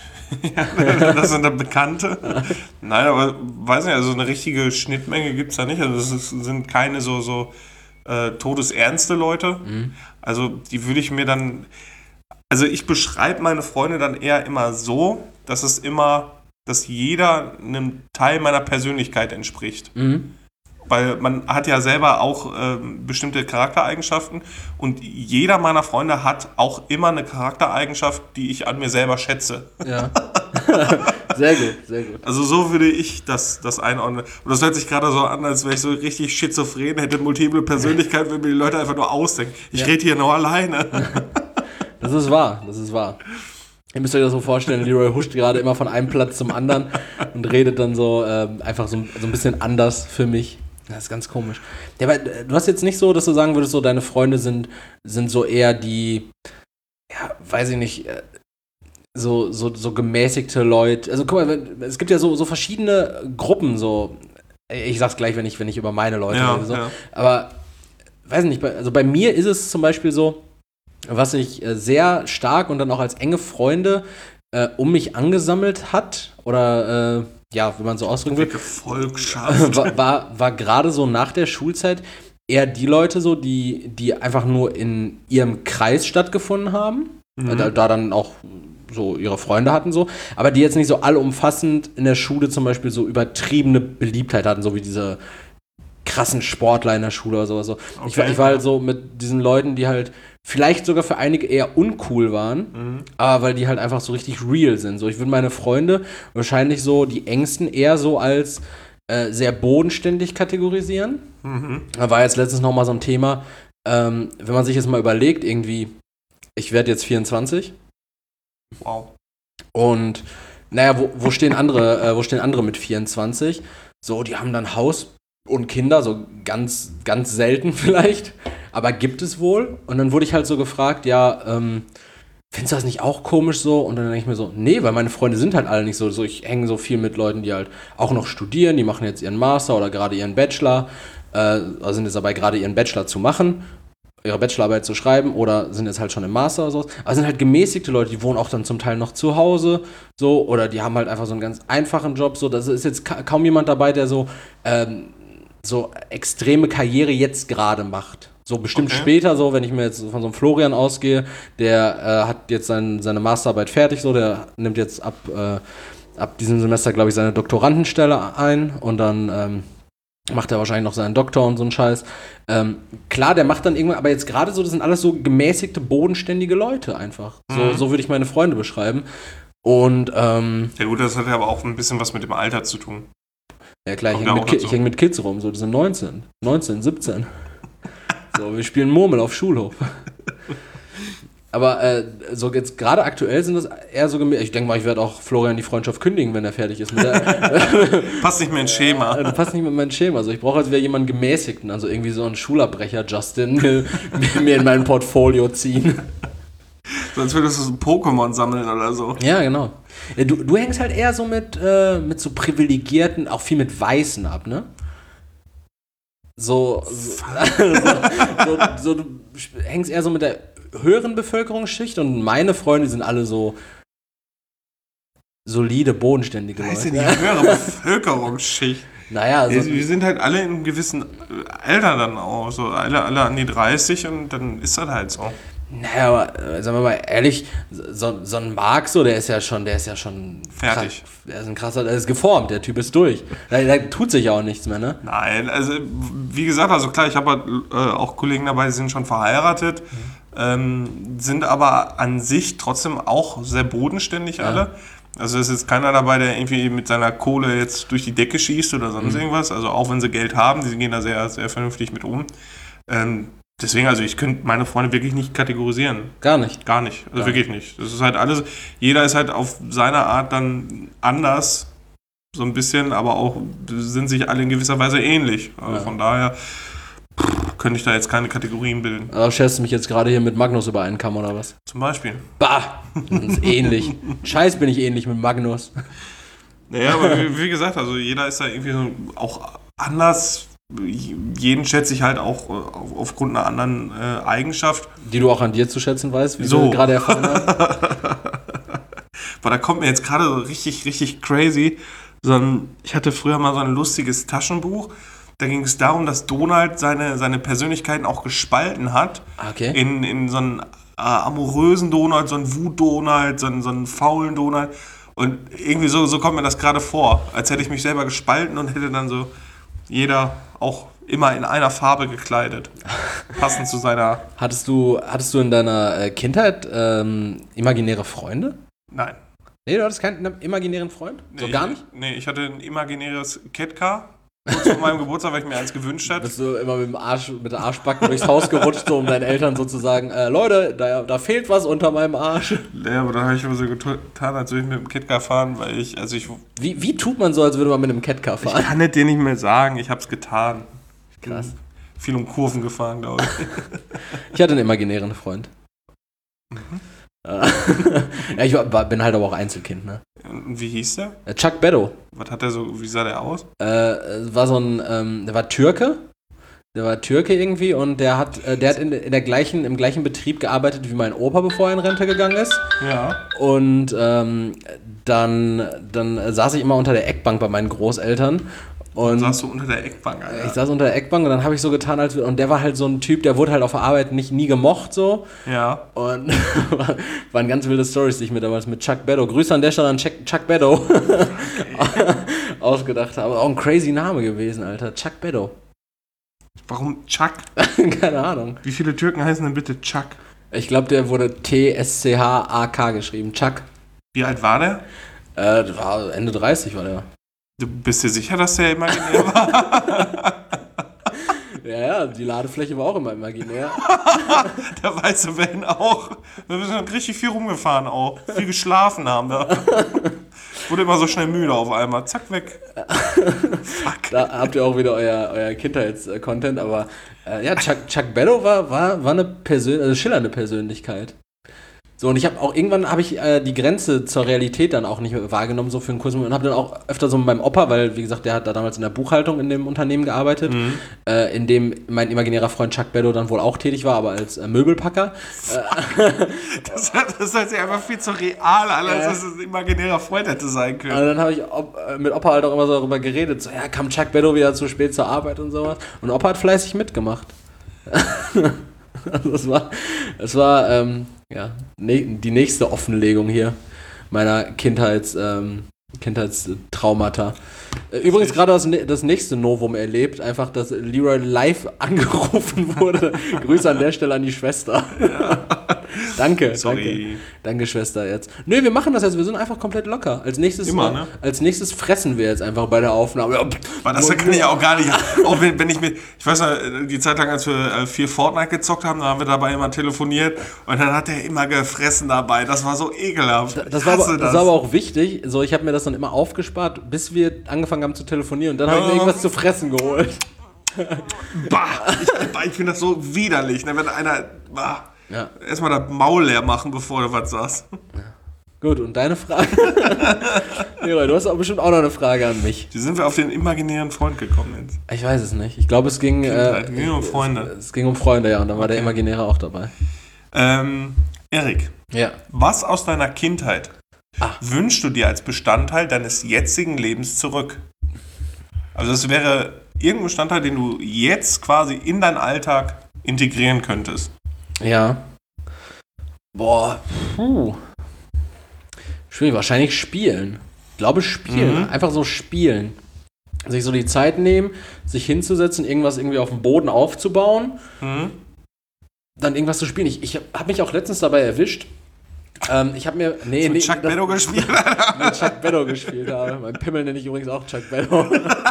Speaker 1: Ja, das sind dann Bekannte. Nein, aber weiß nicht, also eine richtige Schnittmenge gibt es da nicht. Also das sind keine so todesernste Leute. Also die würde ich mir dann... Also ich beschreibe meine Freunde dann eher immer so, dass jeder einem Teil meiner Persönlichkeit entspricht. Weil man hat ja selber auch bestimmte Charaktereigenschaften und jeder meiner Freunde hat auch immer eine Charaktereigenschaft, die ich an mir selber schätze.
Speaker 2: Ja. Sehr gut, sehr gut.
Speaker 1: Also so würde ich das einordnen. Und das hört sich gerade so an, als wäre ich so richtig schizophren, hätte multiple Persönlichkeit, wenn mir die Leute einfach nur ausdenken. Ich rede hier nur alleine.
Speaker 2: Das ist wahr, das ist wahr. Ihr müsst euch das so vorstellen, Leroy huscht gerade immer von einem Platz zum anderen und redet dann so einfach so ein bisschen anders für mich. Das ist ganz komisch. Ja, aber du hast jetzt nicht so, dass du sagen würdest, so deine Freunde sind so eher die, ja, weiß ich nicht, so gemäßigte Leute. Also guck mal, es gibt ja so verschiedene Gruppen, so. Ich sag's gleich, wenn ich über meine Leute rede. So. Ja. Aber, weiß nicht, also bei mir ist es zum Beispiel so, was sich sehr stark und dann auch als enge Freunde um mich angesammelt hat, oder ja, wenn man so ausdrücken will,
Speaker 1: Gefolgschaft.
Speaker 2: war gerade so nach der Schulzeit eher die Leute so, die einfach nur in ihrem Kreis stattgefunden haben, da dann auch so ihre Freunde hatten so, aber die jetzt nicht so allumfassend in der Schule zum Beispiel so übertriebene Beliebtheit hatten, so wie diese krassen Sportler in der Schule oder sowas. So. Okay, ich war halt so mit diesen Leuten, die halt vielleicht sogar für einige eher uncool waren, aber weil die halt einfach so richtig real sind. So, ich würde meine Freunde wahrscheinlich so, die Engsten, eher so als sehr bodenständig kategorisieren. Da war jetzt letztens noch mal so ein Thema, wenn man sich jetzt mal überlegt, irgendwie, ich werde jetzt 24.
Speaker 1: Wow.
Speaker 2: Und naja, wo stehen andere mit 24? So, die haben dann Haus und Kinder, so ganz, ganz selten vielleicht, aber gibt es wohl. Und dann wurde ich halt so gefragt, ja, findest du das nicht auch komisch so? Und dann denke ich mir so, nee, weil meine Freunde sind halt alle nicht so. Ich hänge so viel mit Leuten, die halt auch noch studieren, die machen jetzt ihren Master oder gerade ihren Bachelor, sind jetzt dabei, gerade ihren Bachelor zu machen, ihre Bachelorarbeit zu schreiben oder sind jetzt halt schon im Master oder so. Aber sind halt gemäßigte Leute, die wohnen auch dann zum Teil noch zu Hause, so, oder die haben halt einfach so einen ganz einfachen Job, so. Da ist jetzt kaum jemand dabei, der so extreme Karriere jetzt gerade macht. So bestimmt später, so, wenn ich mir jetzt von so einem Florian ausgehe, der hat jetzt seine Masterarbeit fertig, so, der nimmt jetzt ab diesem Semester, glaube ich, seine Doktorandenstelle ein und dann macht er wahrscheinlich noch seinen Doktor und so einen Scheiß. Klar, der macht dann irgendwann, aber jetzt gerade so, das sind alles so gemäßigte, bodenständige Leute einfach. So würde ich meine Freunde beschreiben. Und
Speaker 1: ja gut, das hat ja aber auch ein bisschen was mit dem Alter zu tun.
Speaker 2: Ja klar, ich häng mit Kids rum, so, die sind 19, 17. So, wir spielen Murmel auf Schulhof. Aber so jetzt gerade aktuell sind das eher so ich denke mal, ich werde auch Florian die Freundschaft kündigen, wenn er fertig ist mit der.
Speaker 1: Passt nicht mehr ins Schema.
Speaker 2: Passt nicht mit meinem Schema. Also ich brauche jetzt wieder jemanden Gemäßigten, also irgendwie so einen Schulabbrecher Justin mir in mein Portfolio ziehen.
Speaker 1: Sonst würdest du so ein Pokémon sammeln oder so.
Speaker 2: Ja, genau. Ja, du hängst halt eher so mit so Privilegierten, auch viel mit Weißen ab, ne? Du hängst eher so mit der höheren Bevölkerungsschicht und meine Freunde sind alle so solide, bodenständige Leute.
Speaker 1: Das ist ja die höhere Bevölkerungsschicht.
Speaker 2: Naja, also
Speaker 1: wir sind halt alle in einem gewissen Alter dann auch, so alle an die 30 und dann ist das halt so.
Speaker 2: Naja, aber sagen wir mal ehrlich, so ein Mark, so, der ist ja schon
Speaker 1: fertig.
Speaker 2: Der ist ein krasser, der ist geformt, der Typ ist durch. Da tut sich ja auch nichts mehr, ne?
Speaker 1: Nein, also wie gesagt, also klar, ich habe halt, auch Kollegen dabei, die sind schon verheiratet, sind aber an sich trotzdem auch sehr bodenständig alle. Also es ist jetzt keiner dabei, der irgendwie mit seiner Kohle jetzt durch die Decke schießt oder sonst irgendwas. Also auch wenn sie Geld haben, die gehen da sehr, sehr vernünftig mit um. Deswegen, also ich könnte meine Freunde wirklich nicht kategorisieren.
Speaker 2: Gar nicht.
Speaker 1: Gar nicht. Also wirklich nicht. Das ist halt alles, jeder ist halt auf seine Art dann anders, so ein bisschen, aber auch sind sich alle in gewisser Weise ähnlich. Also von daher könnte ich da jetzt keine Kategorien bilden.
Speaker 2: Aber scherzt du mich jetzt gerade hier mit Magnus über einen Kamm oder was?
Speaker 1: Zum Beispiel.
Speaker 2: Bah! Das ist ähnlich. Scheiß bin ich ähnlich mit Magnus.
Speaker 1: Naja, aber wie gesagt, also jeder ist da irgendwie so auch anders. Jeden schätze ich halt auch aufgrund einer anderen Eigenschaft.
Speaker 2: Die du auch an dir zu schätzen weißt, wie
Speaker 1: so
Speaker 2: du gerade erfahren hast.
Speaker 1: Boah, da kommt mir jetzt gerade so richtig, richtig crazy. Ich hatte früher mal so ein lustiges Taschenbuch. Da ging es darum, dass Donald seine Persönlichkeiten auch gespalten hat.
Speaker 2: Okay.
Speaker 1: In so einen amorösen Donald, so einen Wut-Donald, so einen faulen Donald. Und irgendwie so kommt mir das gerade vor. Als hätte ich mich selber gespalten und hätte dann so jeder auch immer in einer Farbe gekleidet. Passend zu seiner...
Speaker 2: Hattest du in deiner Kindheit imaginäre Freunde?
Speaker 1: Nein.
Speaker 2: Nee, du hattest keinen imaginären Freund?
Speaker 1: Nee,
Speaker 2: so gar nicht?
Speaker 1: Nee, ich hatte ein imaginäres Catcar. Kurz vor meinem Geburtstag, weil ich mir eins gewünscht hatte.
Speaker 2: Bist du immer mit der Arschbacken durchs Haus gerutscht, so um deinen Eltern so zu sagen, Leute, da fehlt was unter meinem Arsch.
Speaker 1: Ja, aber dann habe ich immer so getan, als würde ich mit dem Catcar fahren, weil ich...
Speaker 2: Wie tut man so, als würde man mit einem Catcar fahren?
Speaker 1: Ich kann es dir nicht mehr sagen, ich habe es getan.
Speaker 2: Krass.
Speaker 1: Viel um Kurven gefahren, glaube ich.
Speaker 2: Ich hatte einen imaginären Freund. Ja, ich bin halt aber auch Einzelkind, ne?
Speaker 1: Und wie hieß der?
Speaker 2: Chuck Beddo.
Speaker 1: Was hat der so, wie sah der aus?
Speaker 2: War so ein, der war Türke. Der war Türke irgendwie und der hat im gleichen Betrieb gearbeitet wie mein Opa, bevor er in Rente gegangen ist.
Speaker 1: Ja.
Speaker 2: Und dann saß ich immer unter der Eckbank bei meinen Großeltern. Und
Speaker 1: saß du unter der Eckbank, Alter?
Speaker 2: Ich saß unter der Eckbank und dann habe ich so getan, und der war halt so ein Typ, der wurde halt auf der Arbeit nie gemocht, so.
Speaker 1: Ja.
Speaker 2: Und waren ganz wilde Storys, die ich mir damals mit Chuck Beddo, Grüße an der Stelle an Chuck Beddo, ausgedacht habe. Auch ein crazy Name gewesen, Alter. Chuck Beddo.
Speaker 1: Warum Chuck?
Speaker 2: Keine Ahnung.
Speaker 1: Wie viele Türken heißen denn bitte Chuck?
Speaker 2: Ich glaube, der wurde T-S-C-H-A-K geschrieben. Chuck.
Speaker 1: Wie alt war der?
Speaker 2: Das war Ende 30 war der.
Speaker 1: Du bist dir sicher, dass der imaginär war?
Speaker 2: Ja, die Ladefläche war auch immer imaginär.
Speaker 1: Der weiße Van auch. Wir sind richtig viel rumgefahren auch. Viel geschlafen haben da. Wurde immer so schnell müde auf einmal. Zack, weg.
Speaker 2: Fuck. Da habt ihr auch wieder euer Kindheits-Content, aber ja, Chuck Beddo war eine schillernde Persönlichkeit. So, und irgendwann habe ich die Grenze zur Realität dann auch nicht mehr wahrgenommen, so für einen kurzen Moment. Und habe dann auch öfter so mit meinem Opa, weil, wie gesagt, der hat da damals in der Buchhaltung in dem Unternehmen gearbeitet, in dem mein imaginärer Freund Chuck Beddo dann wohl auch tätig war, aber als Möbelpacker.
Speaker 1: Das hört sich einfach viel zu real an, als dass es ein imaginärer Freund hätte sein können.
Speaker 2: Und dann habe ich mit Opa halt auch immer so darüber geredet, so, ja, kam Chuck Beddo wieder zu spät zur Arbeit und sowas. Und Opa hat fleißig mitgemacht. Also es war die nächste Offenlegung hier meiner Kindheitstraumata. Übrigens gerade das nächste Novum erlebt, einfach, dass Leroy live angerufen wurde. Grüße an der Stelle an die Schwester. Ja. Danke.
Speaker 1: Sorry.
Speaker 2: Danke, Schwester, jetzt. Nö, wir machen das jetzt, wir sind einfach komplett locker. Als nächstes fressen wir jetzt einfach bei der Aufnahme. Ja,
Speaker 1: aber das kann ich ja auch gar nicht. Auch wenn ich weiß noch, die Zeit lang, als wir viel Fortnite gezockt haben, da haben wir dabei immer telefoniert und dann hat er immer gefressen dabei. Das war so ekelhaft.
Speaker 2: Das war aber auch wichtig. So, ich habe mir das dann immer aufgespart, bis wir angefangen haben zu telefonieren. Und dann habe ich mir irgendwas zu fressen geholt.
Speaker 1: Ich finde das so widerlich, ne? Wenn einer... Erstmal das Maul leer machen, bevor du was sagst.
Speaker 2: Ja. Gut, und deine Frage? Leroy, du hast auch bestimmt auch noch eine Frage an mich.
Speaker 1: Wie sind wir auf den imaginären Freund gekommen jetzt?
Speaker 2: Ich weiß es nicht. Ich glaube, es ging
Speaker 1: um Freunde.
Speaker 2: Es ging um Freunde, ja, und dann war der Imaginäre auch dabei.
Speaker 1: Erik, was aus deiner Kindheit wünschst du dir als Bestandteil deines jetzigen Lebens zurück? Also es wäre irgendein Bestandteil, den du jetzt quasi in deinen Alltag integrieren könntest.
Speaker 2: Ja. Boah, schwierig, wahrscheinlich spielen. Ich glaube spielen, einfach so spielen. Sich so die Zeit nehmen, sich hinzusetzen, irgendwas irgendwie auf dem Boden aufzubauen, dann irgendwas zu spielen. Ich habe mich auch letztens dabei erwischt. Ich habe mir...
Speaker 1: Chuck Beddo gespielt?
Speaker 2: Mit Chuck Beddo gespielt habe. Mein Pimmel nenne ich übrigens auch Chuck Beddo.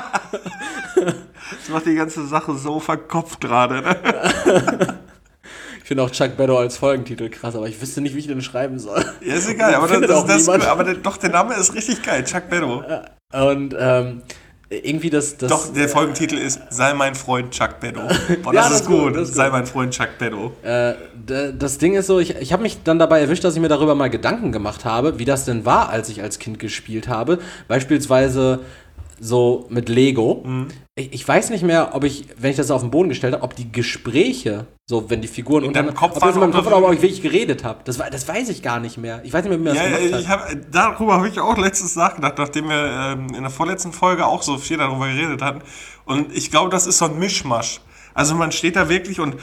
Speaker 1: Das macht die ganze Sache so verkopft gerade, ne?
Speaker 2: Ich finde auch Chuck Beddo als Folgentitel krass, aber ich wüsste nicht, wie ich den schreiben soll.
Speaker 1: Ja, ist egal, aber der Name ist richtig geil, Chuck Beddo.
Speaker 2: Und irgendwie
Speaker 1: Doch, der Folgentitel ist Sei mein Freund Chuck Beddo. Boah,
Speaker 2: Ja,
Speaker 1: das ist gut.
Speaker 2: das ist
Speaker 1: Sei
Speaker 2: gut.
Speaker 1: mein Freund Chuck Beddo.
Speaker 2: Das Ding ist so, ich habe mich dann dabei erwischt, dass ich mir darüber mal Gedanken gemacht habe, wie das denn war, als ich als Kind gespielt habe. Beispielsweise so mit Lego. Ich weiß nicht mehr, wenn ich das auf den Boden gestellt habe, ob die Gespräche, so wenn die Figuren
Speaker 1: in deinem Kopf
Speaker 2: ob das in meinem
Speaker 1: waren,
Speaker 2: Kopf war, ob ich wirklich geredet habe. Das weiß ich gar nicht mehr. Ich weiß nicht mehr, wie mir das gemacht hat.
Speaker 1: Darüber habe ich auch letztens nachgedacht, nachdem wir in der vorletzten Folge auch so viel darüber geredet hatten. Und ich glaube, das ist so ein Mischmasch. Also man steht da wirklich und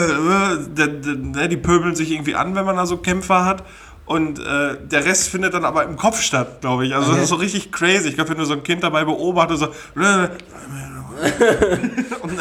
Speaker 1: die pöbeln sich irgendwie an, wenn man da so Kämpfer hat. Und der Rest findet dann aber im Kopf statt, glaube ich. Also das ist so richtig crazy. Ich glaube, wenn du so ein Kind dabei beobachtest, so und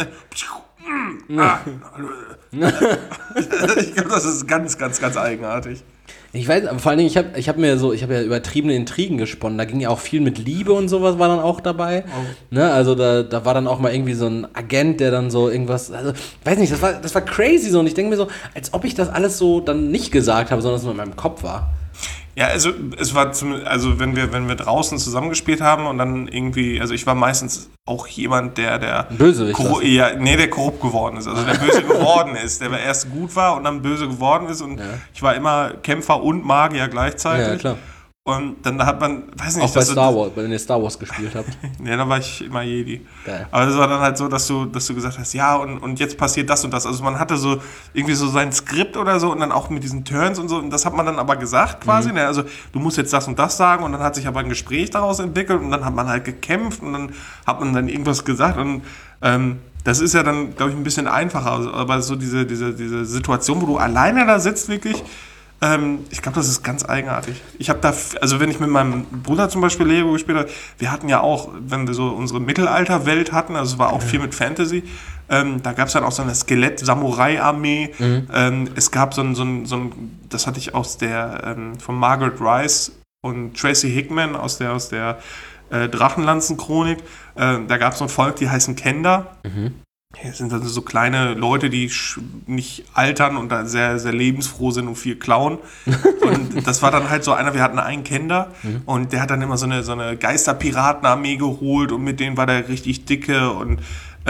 Speaker 1: ich glaube, das ist ganz, ganz, ganz eigenartig.
Speaker 2: Ich weiß, vor allen Dingen, ich habe ja übertriebene Intrigen gesponnen. Da ging ja auch viel mit Liebe und sowas war dann auch dabei. Ne, also da war dann auch mal irgendwie so ein Agent, der dann so irgendwas, also weiß nicht, das war crazy so. Und ich denke mir so, als ob ich das alles so dann nicht gesagt habe, sondern es nur in meinem Kopf war.
Speaker 1: Ja, also es war wenn wir draußen zusammengespielt haben und dann irgendwie, also ich war meistens auch jemand, der
Speaker 2: Bösewicht.
Speaker 1: Der korrupt geworden ist, also der böse geworden ist, der erst gut war und dann böse geworden ist und ich war immer Kämpfer und Magier gleichzeitig.
Speaker 2: Ja, klar.
Speaker 1: Und dann hat man, weiß nicht,
Speaker 2: auch bei Star Wars, wenn ihr Star Wars gespielt habt.
Speaker 1: Ja, da war ich immer Jedi.
Speaker 2: Geil.
Speaker 1: Aber es war dann halt so, dass du gesagt hast, ja, und jetzt passiert das und das. Also man hatte so irgendwie so sein Skript oder so und dann auch mit diesen Turns und so. Und das hat man dann aber gesagt quasi. Ne? Also du musst jetzt das und das sagen und dann hat sich aber ein Gespräch daraus entwickelt und dann hat man halt gekämpft und dann hat man dann irgendwas gesagt und das ist ja dann, glaube ich, ein bisschen einfacher. Also, aber so diese Situation, wo du alleine da sitzt wirklich, ich glaube, das ist ganz eigenartig. Ich habe also wenn ich mit meinem Bruder zum Beispiel Lego gespielt habe, wir hatten ja auch, wenn wir so unsere Mittelalterwelt hatten, also es war auch viel mit Fantasy, da gab es dann auch so eine Skelett-Samurai-Armee. Es gab so ein, das hatte ich aus von Margaret Rice und Tracy Hickman aus der Drachenlanzen-Chronik. Da gab es so ein Volk, die heißen Kenda. Das sind also so kleine Leute, die nicht altern und da sehr, sehr lebensfroh sind und viel klauen. Und das war dann halt so einer, wir hatten einen Kender und der hat dann immer so eine Geisterpiratenarmee geholt und mit denen war der richtig dicke und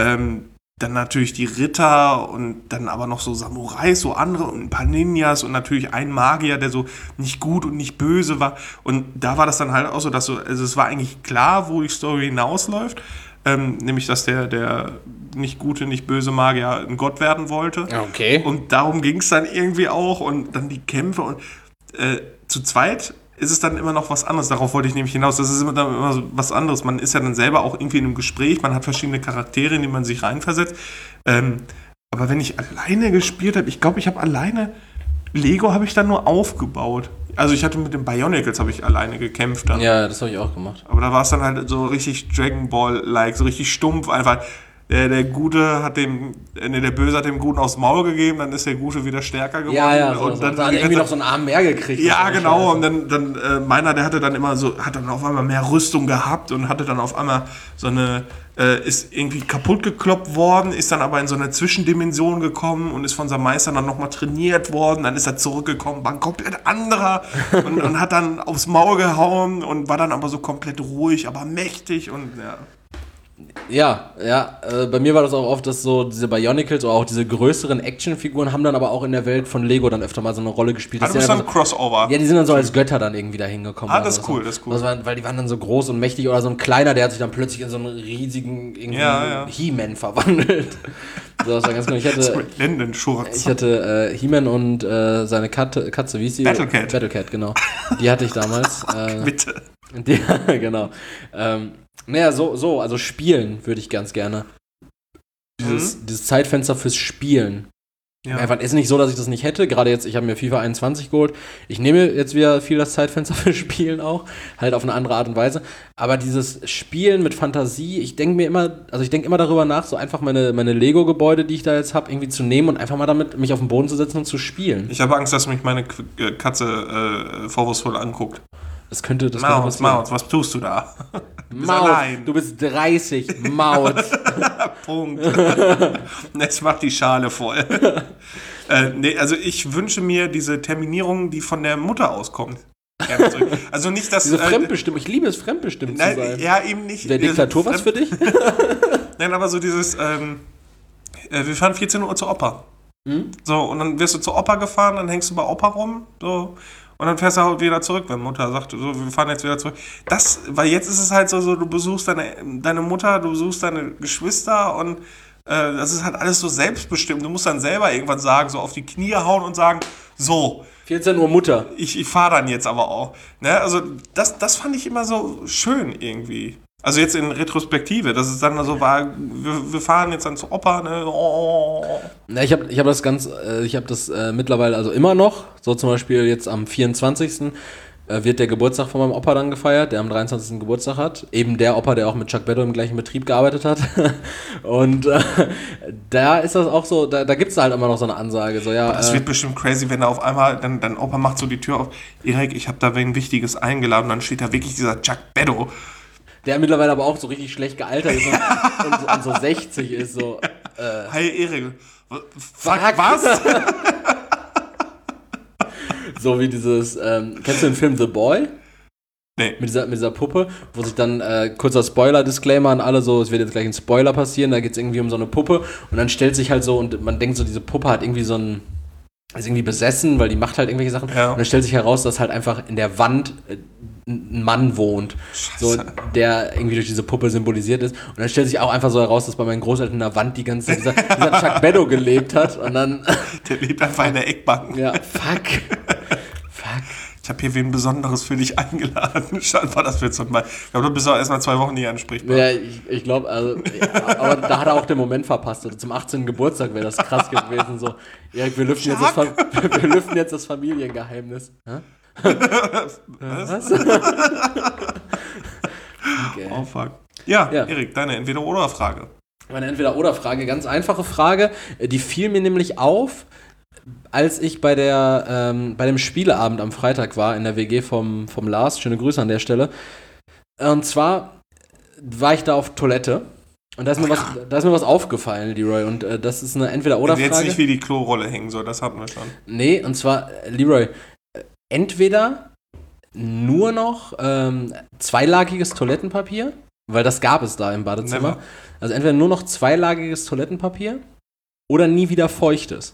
Speaker 1: dann natürlich die Ritter und dann aber noch so Samurais, so andere und ein paar Ninjas und natürlich ein Magier, der so nicht gut und nicht böse war. Und da war das dann halt auch so, also es war eigentlich klar, wo die Story hinausläuft. Nämlich, dass der nicht gute, nicht böse Magier ein Gott werden wollte.
Speaker 2: Okay.
Speaker 1: Und darum ging es dann irgendwie auch und dann die Kämpfe und zu zweit ist es dann immer noch was anderes. Darauf wollte ich nämlich hinaus. Das ist immer so was anderes. Man ist ja dann selber auch irgendwie in einem Gespräch, man hat verschiedene Charaktere, in die man sich reinversetzt. Aber wenn ich alleine gespielt habe, ich glaube, ich habe alleine Lego habe ich dann nur aufgebaut. Also ich hatte mit den Bionicles habe ich alleine gekämpft dann.
Speaker 2: Ja, das habe ich auch gemacht.
Speaker 1: Aber da war es dann halt so richtig Dragon Ball-like, so richtig stumpf einfach. Der Gute hat der Böse hat dem Guten aufs Maul gegeben, dann ist der Gute wieder stärker geworden.
Speaker 2: Ja,
Speaker 1: und dann
Speaker 2: hat er irgendwie noch so einen Arm mehr gekriegt.
Speaker 1: Ja, genau. Und dann meiner, der hatte dann immer so, hat dann auf einmal mehr Rüstung gehabt und hatte dann auf einmal so eine, ist irgendwie kaputt gekloppt worden, ist dann aber in so eine Zwischendimension gekommen und ist von seinem Meister dann nochmal trainiert worden. Dann ist er zurückgekommen, war ein komplett anderer und hat dann aufs Maul gehauen und war dann aber so komplett ruhig, aber mächtig und ja.
Speaker 2: Ja, bei mir war das auch oft, dass so diese Bionicles oder auch diese größeren Actionfiguren haben dann aber auch in der Welt von Lego dann öfter mal so eine Rolle gespielt.
Speaker 1: Du bist dann ein Crossover.
Speaker 2: Ja, die sind dann so als Götter dann irgendwie da hingekommen.
Speaker 1: Das ist cool, das ist cool.
Speaker 2: Weil die waren dann so groß und mächtig oder so ein kleiner, der hat sich dann plötzlich in so einen riesigen He-Man verwandelt. So, das war ganz cool. Ich hatte He-Man und seine Katze, wie hieß die? Battlecat, genau. Die hatte ich damals.
Speaker 1: Bitte.
Speaker 2: Genau. Naja, also spielen würde ich ganz gerne. Dieses Zeitfenster fürs Spielen.
Speaker 1: Ja.
Speaker 2: Einfach ist nicht so, dass ich das nicht hätte. Gerade jetzt, ich habe mir FIFA 21 geholt. Ich nehme jetzt wieder viel das Zeitfenster für Spielen auch. Halt auf eine andere Art und Weise. Aber dieses Spielen mit Fantasie, ich denke immer darüber nach, so einfach meine Lego-Gebäude, die ich da jetzt habe, irgendwie zu nehmen und einfach mal damit mich auf den Boden zu setzen und zu spielen.
Speaker 1: Ich habe Angst, dass mich meine Katze vorwurfsvoll anguckt.
Speaker 2: Das könnte
Speaker 1: Maus, was tust du da?
Speaker 2: Maus, du bist 30, Maus.
Speaker 1: Punkt. Jetzt macht die Schale voll. Nee, also ich wünsche mir diese Terminierung, die von der Mutter auskommt. Also nicht, dass...
Speaker 2: Diese Fremdbestimmung, ich liebe es, fremdbestimmt zu sein.
Speaker 1: Ja, eben nicht.
Speaker 2: Wäre Diktatur was für dich?
Speaker 1: Nein, aber so dieses, wir fahren 14 Uhr zur Opa. So, und dann wirst du zur Opa gefahren, dann hängst du bei Opa rum, so... Und dann fährst du halt wieder zurück, wenn Mutter sagt, so, wir fahren jetzt wieder zurück. Weil jetzt ist es halt so, du besuchst deine Mutter, du besuchst deine Geschwister und das ist halt alles so selbstbestimmt. Du musst dann selber irgendwann sagen, so auf die Knie hauen und sagen, so.
Speaker 2: 14 Uhr Mutter.
Speaker 1: Ich fahre dann jetzt aber auch. Ne? Also das fand ich immer so schön irgendwie. Also jetzt in Retrospektive, dass es dann so war, wir fahren jetzt dann zu Opa, ne? Oh.
Speaker 2: Na, ich hab das mittlerweile also immer noch, so zum Beispiel jetzt am 24. Wird der Geburtstag von meinem Opa dann gefeiert, der am 23. Geburtstag hat. Eben der Opa, der auch mit Chuck Beddo im gleichen Betrieb gearbeitet hat. Und da ist das auch so, da gibt es halt immer noch so eine Ansage. So, ja,
Speaker 1: das wird bestimmt crazy, wenn da auf einmal, dein Opa macht so die Tür auf, Erik, ich habe da wen Wichtiges eingeladen, und dann steht da wirklich dieser Chuck Beddo.
Speaker 2: Der mittlerweile aber auch so richtig schlecht gealtert ist und so 60 ist. So,
Speaker 1: Hi Erik, fuck was?
Speaker 2: So wie dieses, kennst du den Film The Boy?
Speaker 1: Nee.
Speaker 2: Mit dieser Puppe, wo sich dann, kurzer Spoiler-Disclaimer an alle, so, es wird jetzt gleich ein Spoiler passieren, da geht es irgendwie um so eine Puppe und dann stellt sich halt so, und man denkt so, diese Puppe hat irgendwie ist irgendwie besessen, weil die macht halt irgendwelche Sachen.
Speaker 1: Ja.
Speaker 2: Und dann stellt sich heraus, dass halt einfach in der Wand ein Mann wohnt, so, der irgendwie durch diese Puppe symbolisiert ist. Und dann stellt sich auch einfach so heraus, dass bei meinen Großeltern in der Wand die ganze Zeit dieser Chuck Beddo gelebt hat. Und dann...
Speaker 1: Der lebt einfach in der Eckbank.
Speaker 2: Ja, fuck.
Speaker 1: Ich habe hier wen Besonderes für dich eingeladen. Scheinbar, das wird so mal. Ich glaube, du bist auch erstmal 2 Wochen nicht ansprechbar.
Speaker 2: Ja, ich glaube, also, aber da hat er auch den Moment verpasst. Also zum 18. Geburtstag wäre das krass gewesen. So, Erik, wir lüften jetzt das Familiengeheimnis. Hä? Was?
Speaker 1: Okay. Oh, fuck. Ja, Erik, deine Entweder-Oder-Frage.
Speaker 2: Meine Entweder-Oder-Frage, ganz einfache Frage. Die fiel mir nämlich auf, als ich bei dem Spieleabend am Freitag war in der WG vom Lars. Schöne Grüße an der Stelle. Und zwar war ich da auf Toilette. Und da ist mir was aufgefallen, Leroy. Und das ist eine Entweder-Oder-Frage.
Speaker 1: Jetzt nicht, wie die Klorolle hängen soll, das hatten wir schon.
Speaker 2: Nee, und zwar, Leroy, entweder nur noch zweilagiges Toilettenpapier, weil das gab es da im Badezimmer.
Speaker 1: Never.
Speaker 2: Also entweder nur noch zweilagiges Toilettenpapier oder nie wieder feuchtes.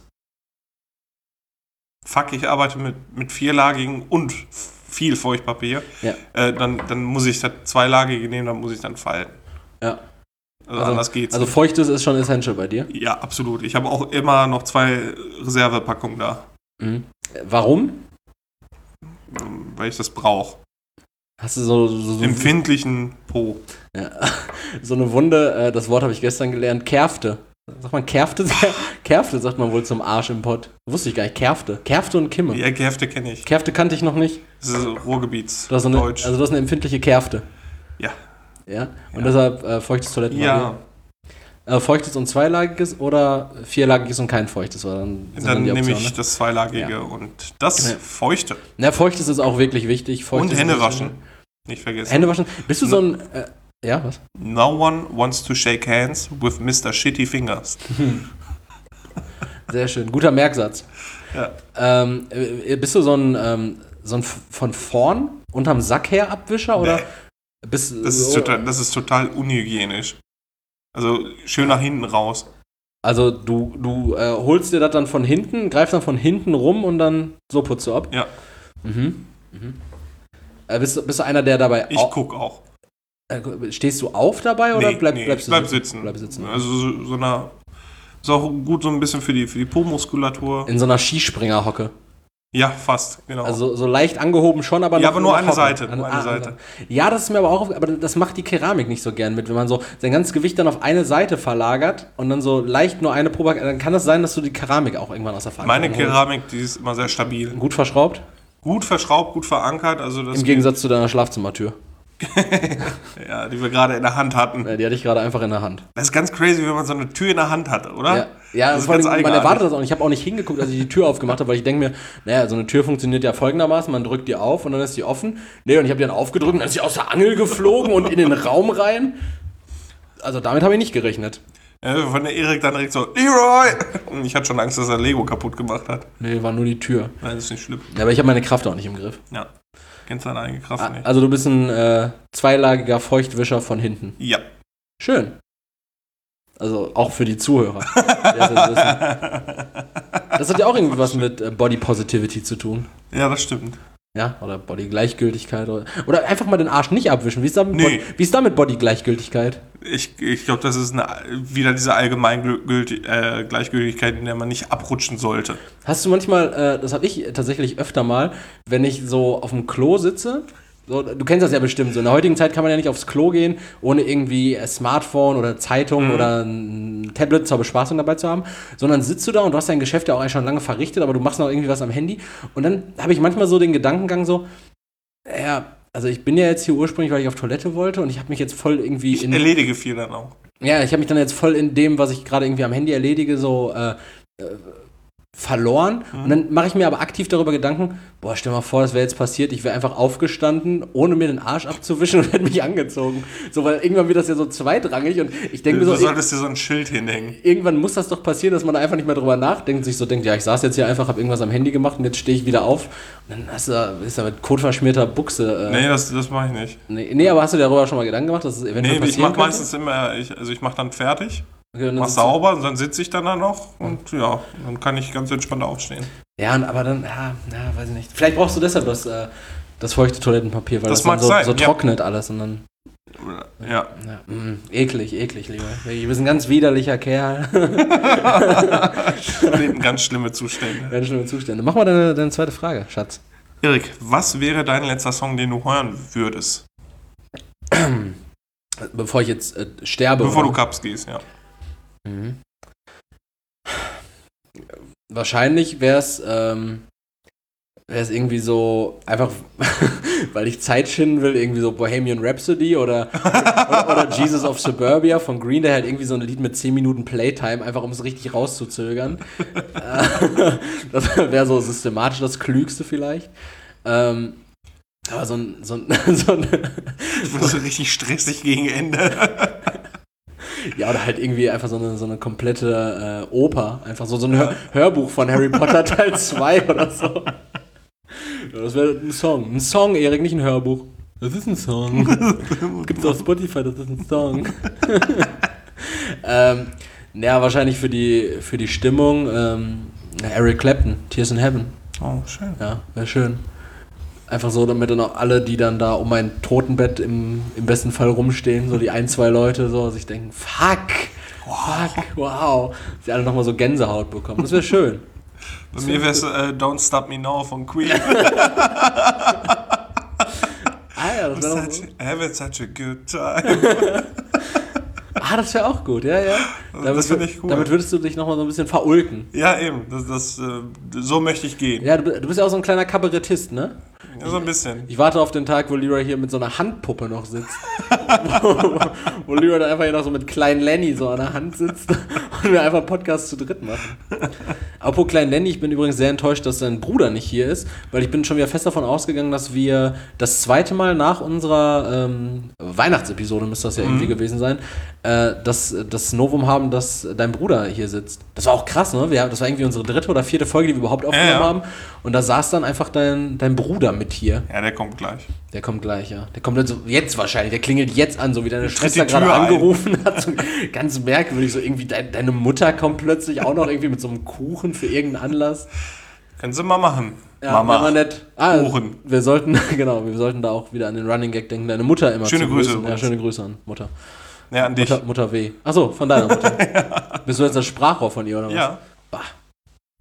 Speaker 1: Fuck, ich arbeite mit vierlagigen und viel Feuchtpapier.
Speaker 2: Ja.
Speaker 1: Dann muss ich das zweilagige nehmen, dann muss ich dann falten.
Speaker 2: Ja.
Speaker 1: Also anders geht's.
Speaker 2: Also feuchtes ist schon essential bei dir?
Speaker 1: Ja, absolut. Ich habe auch immer noch 2 Reservepackungen da.
Speaker 2: Mhm. Warum?
Speaker 1: Weil ich das brauche.
Speaker 2: Hast du so
Speaker 1: empfindlichen Po.
Speaker 2: Ja. So eine Wunde, das Wort habe ich gestern gelernt, Kärfte. Sagt man Kärfte? Kärfte sagt man wohl zum Arsch im Pott. Wusste ich gar nicht. Kärfte und Kimme.
Speaker 1: Ja, Kärfte kenne ich.
Speaker 2: Kärfte kannte ich noch nicht.
Speaker 1: Das ist Ruhrgebiets.
Speaker 2: Du hast
Speaker 1: Deutsch.
Speaker 2: Also du hast eine empfindliche Kärfte.
Speaker 1: Ja.
Speaker 2: Ja? Und deshalb feuchtes Toilettenpapier.
Speaker 1: Ja.
Speaker 2: Feuchtes und zweilagiges oder vierlagiges und kein feuchtes? Dann
Speaker 1: nehme ich das zweilagige und das Feuchte.
Speaker 2: Na, feuchtes ist auch wirklich wichtig. Feuchtes
Speaker 1: und Hände waschen. Nicht vergessen.
Speaker 2: Hände waschen. Bist du so ein... ja, was?
Speaker 1: No one wants to shake hands with Mr. Shitty Fingers.
Speaker 2: Sehr schön. Guter Merksatz.
Speaker 1: Ja.
Speaker 2: Bist du so ein von vorn unterm Sack her Abwischer? Oder
Speaker 1: das ist total unhygienisch. Also schön nach hinten raus. Also
Speaker 2: du holst dir das dann von hinten, greifst dann von hinten rum und dann so putzt du ab?
Speaker 1: Ja.
Speaker 2: Mhm. Bist du einer, der dabei...
Speaker 1: Ich guck auch.
Speaker 2: Stehst du auf dabei oder bleibst du
Speaker 1: sitzen?
Speaker 2: Bleib sitzen.
Speaker 1: Also ist auch gut so ein bisschen für die Po-Muskulatur.
Speaker 2: In so einer Skispringerhocke.
Speaker 1: Ja, fast, genau.
Speaker 2: Also so leicht angehoben schon, aber noch.
Speaker 1: Ja, aber nur
Speaker 2: noch
Speaker 1: eine
Speaker 2: hocken.
Speaker 1: Seite. Nur eine Seite.
Speaker 2: Ja, das ist mir aber auch, aber das macht die Keramik nicht so gern mit, wenn man so sein ganzes Gewicht dann auf eine Seite verlagert und dann so leicht nur eine Probe, dann kann das sein, dass du die Keramik auch irgendwann aus der Verankerung
Speaker 1: Meine Keramik, die ist immer sehr stabil.
Speaker 2: Gut verschraubt?
Speaker 1: Gut verschraubt, gut verankert. Also das
Speaker 2: Im Gegensatz zu deiner Schlafzimmertür.
Speaker 1: Ja, die wir gerade in der Hand hatten.
Speaker 2: Ja, die hatte ich gerade einfach in der Hand.
Speaker 1: Das ist ganz crazy, wenn man so eine Tür in der Hand hat, oder?
Speaker 2: Ja,
Speaker 1: das ist
Speaker 2: vor allem,
Speaker 1: ganz
Speaker 2: man
Speaker 1: eigenartig.
Speaker 2: erwartet das auch nicht. Ich habe auch nicht hingeguckt, als ich die Tür aufgemacht habe, weil ich denke mir, naja, so eine Tür funktioniert ja folgendermaßen, man drückt die auf und dann ist die offen. Nee, und ich habe die dann aufgedrückt und dann ist sie aus der Angel geflogen und in den Raum rein. Also damit habe ich nicht gerechnet.
Speaker 1: Ja, von der Erik dann direkt so, Leroy! Und ich hatte schon Angst, dass er Lego kaputt gemacht hat.
Speaker 2: Nee, war nur die Tür.
Speaker 1: Nein, das ist nicht schlimm.
Speaker 2: Ja, aber ich habe meine Kraft auch nicht im Griff.
Speaker 1: Ja. Kennst deine eigene Kraft nicht.
Speaker 2: Also du bist ein zweilagiger Feuchtwischer von hinten.
Speaker 1: Ja.
Speaker 2: Schön. Also auch für die Zuhörer. Das hat ja auch irgendwie was mit Body Positivity zu tun.
Speaker 1: Ja, das stimmt.
Speaker 2: Ja, oder Body-Gleichgültigkeit. Oder einfach mal den Arsch nicht abwischen. Wie ist da mit Body-Gleichgültigkeit?
Speaker 1: Ich glaube, das ist wieder diese Gleichgültigkeit, in der man nicht abrutschen sollte.
Speaker 2: Hast du manchmal, das habe ich tatsächlich öfter mal, wenn ich so auf dem Klo sitze, so, du kennst das ja bestimmt, so in der heutigen Zeit kann man ja nicht aufs Klo gehen, ohne irgendwie ein Smartphone oder Zeitung oder ein Tablet zur Bespaßung dabei zu haben, sondern sitzt du da und du hast dein Geschäft ja auch eigentlich schon lange verrichtet, aber du machst noch irgendwie was am Handy und dann habe ich manchmal so den Gedankengang so, ja, also ich bin ja jetzt hier ursprünglich, weil ich auf Toilette wollte und ich habe mich jetzt voll irgendwie
Speaker 1: Ich erledige viel dann auch.
Speaker 2: Ja, ich habe mich dann jetzt voll in dem, was ich gerade irgendwie am Handy erledige, so verloren. Und dann mache ich mir aber aktiv darüber Gedanken, boah, stell mal vor, das wäre jetzt passiert, ich wäre einfach aufgestanden, ohne mir den Arsch abzuwischen und hätte mich angezogen. So, weil irgendwann wird das ja so zweitrangig und ich denke mir so,
Speaker 1: du solltest dir so ein Schild hinhängen.
Speaker 2: irgendwann muss das doch passieren, dass man da einfach nicht mehr drüber nachdenkt, sich so denkt, ja, ich saß jetzt hier einfach, habe irgendwas am Handy gemacht und jetzt stehe ich wieder auf und dann ist da mit kotverschmierter Buchse.
Speaker 1: Nee, das mache ich nicht.
Speaker 2: Nee, aber hast du dir darüber schon mal Gedanken gemacht, dass es eventuell passieren
Speaker 1: ich mache
Speaker 2: könnte?
Speaker 1: meistens immer, ich mache dann fertig.
Speaker 2: Okay,
Speaker 1: Mach sauber und dann sitze ich dann da noch und ja, dann kann ich ganz entspannt aufstehen.
Speaker 2: Ja, aber dann, weiß ich nicht. Vielleicht brauchst du deshalb das feuchte Toilettenpapier, weil das dann so trocknet alles und dann.
Speaker 1: Ja.
Speaker 2: Eklig, lieber. Du bist ein ganz widerlicher Kerl.
Speaker 1: Ganz schlimme Zustände.
Speaker 2: Ganz schlimme Zustände. Mach mal deine zweite Frage, Schatz.
Speaker 1: Erik, was wäre dein letzter Song, den du hören würdest?
Speaker 2: Bevor ich jetzt sterbe.
Speaker 1: Bevor du Cups gehst, ja.
Speaker 2: Mhm. Wahrscheinlich wäre es irgendwie so, einfach, weil ich Zeit schinden will, irgendwie so Bohemian Rhapsody oder Jesus of Suburbia von Green Day, halt irgendwie so ein Lied mit 10 Minuten Playtime, einfach um es richtig rauszuzögern. Das wäre so systematisch das Klügste vielleicht. Aber so ein
Speaker 1: Das wird so richtig stressig gegen Ende.
Speaker 2: Ja, oder halt irgendwie einfach so eine komplette Oper. Einfach so ein Hörbuch von Harry Potter Teil 2 oder so. Ja, das wäre ein Song. Ein Song, Erik, nicht ein Hörbuch. Das ist ein Song. Gibt's auf Spotify, das ist ein Song. Ja, wahrscheinlich für die Stimmung Eric Clapton, Tears in Heaven.
Speaker 1: Oh, schön.
Speaker 2: Ja, wäre schön. Einfach so, damit dann auch alle, die dann da um mein Totenbett im besten Fall rumstehen, so die 1, 2 Leute, so sich denken, wow. Sie alle nochmal so Gänsehaut bekommen. Das wäre schön.
Speaker 1: Bei mir wäre es Don't Stop Me Now von Queen.
Speaker 2: Das wäre
Speaker 1: Having such a good time.
Speaker 2: Das wäre auch gut, ja.
Speaker 1: Das finde ich cool.
Speaker 2: Damit würdest du dich nochmal so ein bisschen verulken.
Speaker 1: Ja, eben. So möchte ich gehen.
Speaker 2: Ja, du bist ja auch so ein kleiner Kabarettist, ne?
Speaker 1: Ja, so ein bisschen.
Speaker 2: Ich warte auf den Tag, wo Leroy hier mit so einer Handpuppe noch sitzt. wo Leroy dann einfach hier noch so mit kleinen Lenny so an der Hand sitzt und wir einfach einen Podcast zu dritt machen. Apropos kleinen Lenny, ich bin übrigens sehr enttäuscht, dass sein Bruder nicht hier ist, weil ich bin schon wieder fest davon ausgegangen, dass wir das zweite Mal nach unserer Weihnachtsepisode, müsste das ja irgendwie gewesen sein, das Novum haben, dass dein Bruder hier sitzt. Das war auch krass, ne? Das war irgendwie unsere 3. oder 4. Folge, die wir überhaupt aufgenommen haben. Und da saß dann einfach dein Bruder mit hier.
Speaker 1: Ja, der kommt gleich.
Speaker 2: Der kommt gleich, ja. Der kommt jetzt wahrscheinlich. Der klingelt jetzt an, so wie deine Schwester gerade angerufen hat. So ganz merkwürdig, so irgendwie deine Mutter kommt plötzlich auch noch irgendwie mit so einem Kuchen für irgendeinen Anlass.
Speaker 1: Können Sie mal machen.
Speaker 2: Ja,
Speaker 1: Mama.
Speaker 2: Nett.
Speaker 1: Kuchen.
Speaker 2: Wir sollten da auch wieder an den Running Gag denken, deine Mutter immer
Speaker 1: schöne
Speaker 2: zu
Speaker 1: Grüße.
Speaker 2: Ja, schöne Grüße an Mutter.
Speaker 1: Ja, an dich.
Speaker 2: Mutter W. Achso, von deiner Mutter. Bist du jetzt das Sprachrohr von ihr, oder was?
Speaker 1: Ja.
Speaker 2: Bah.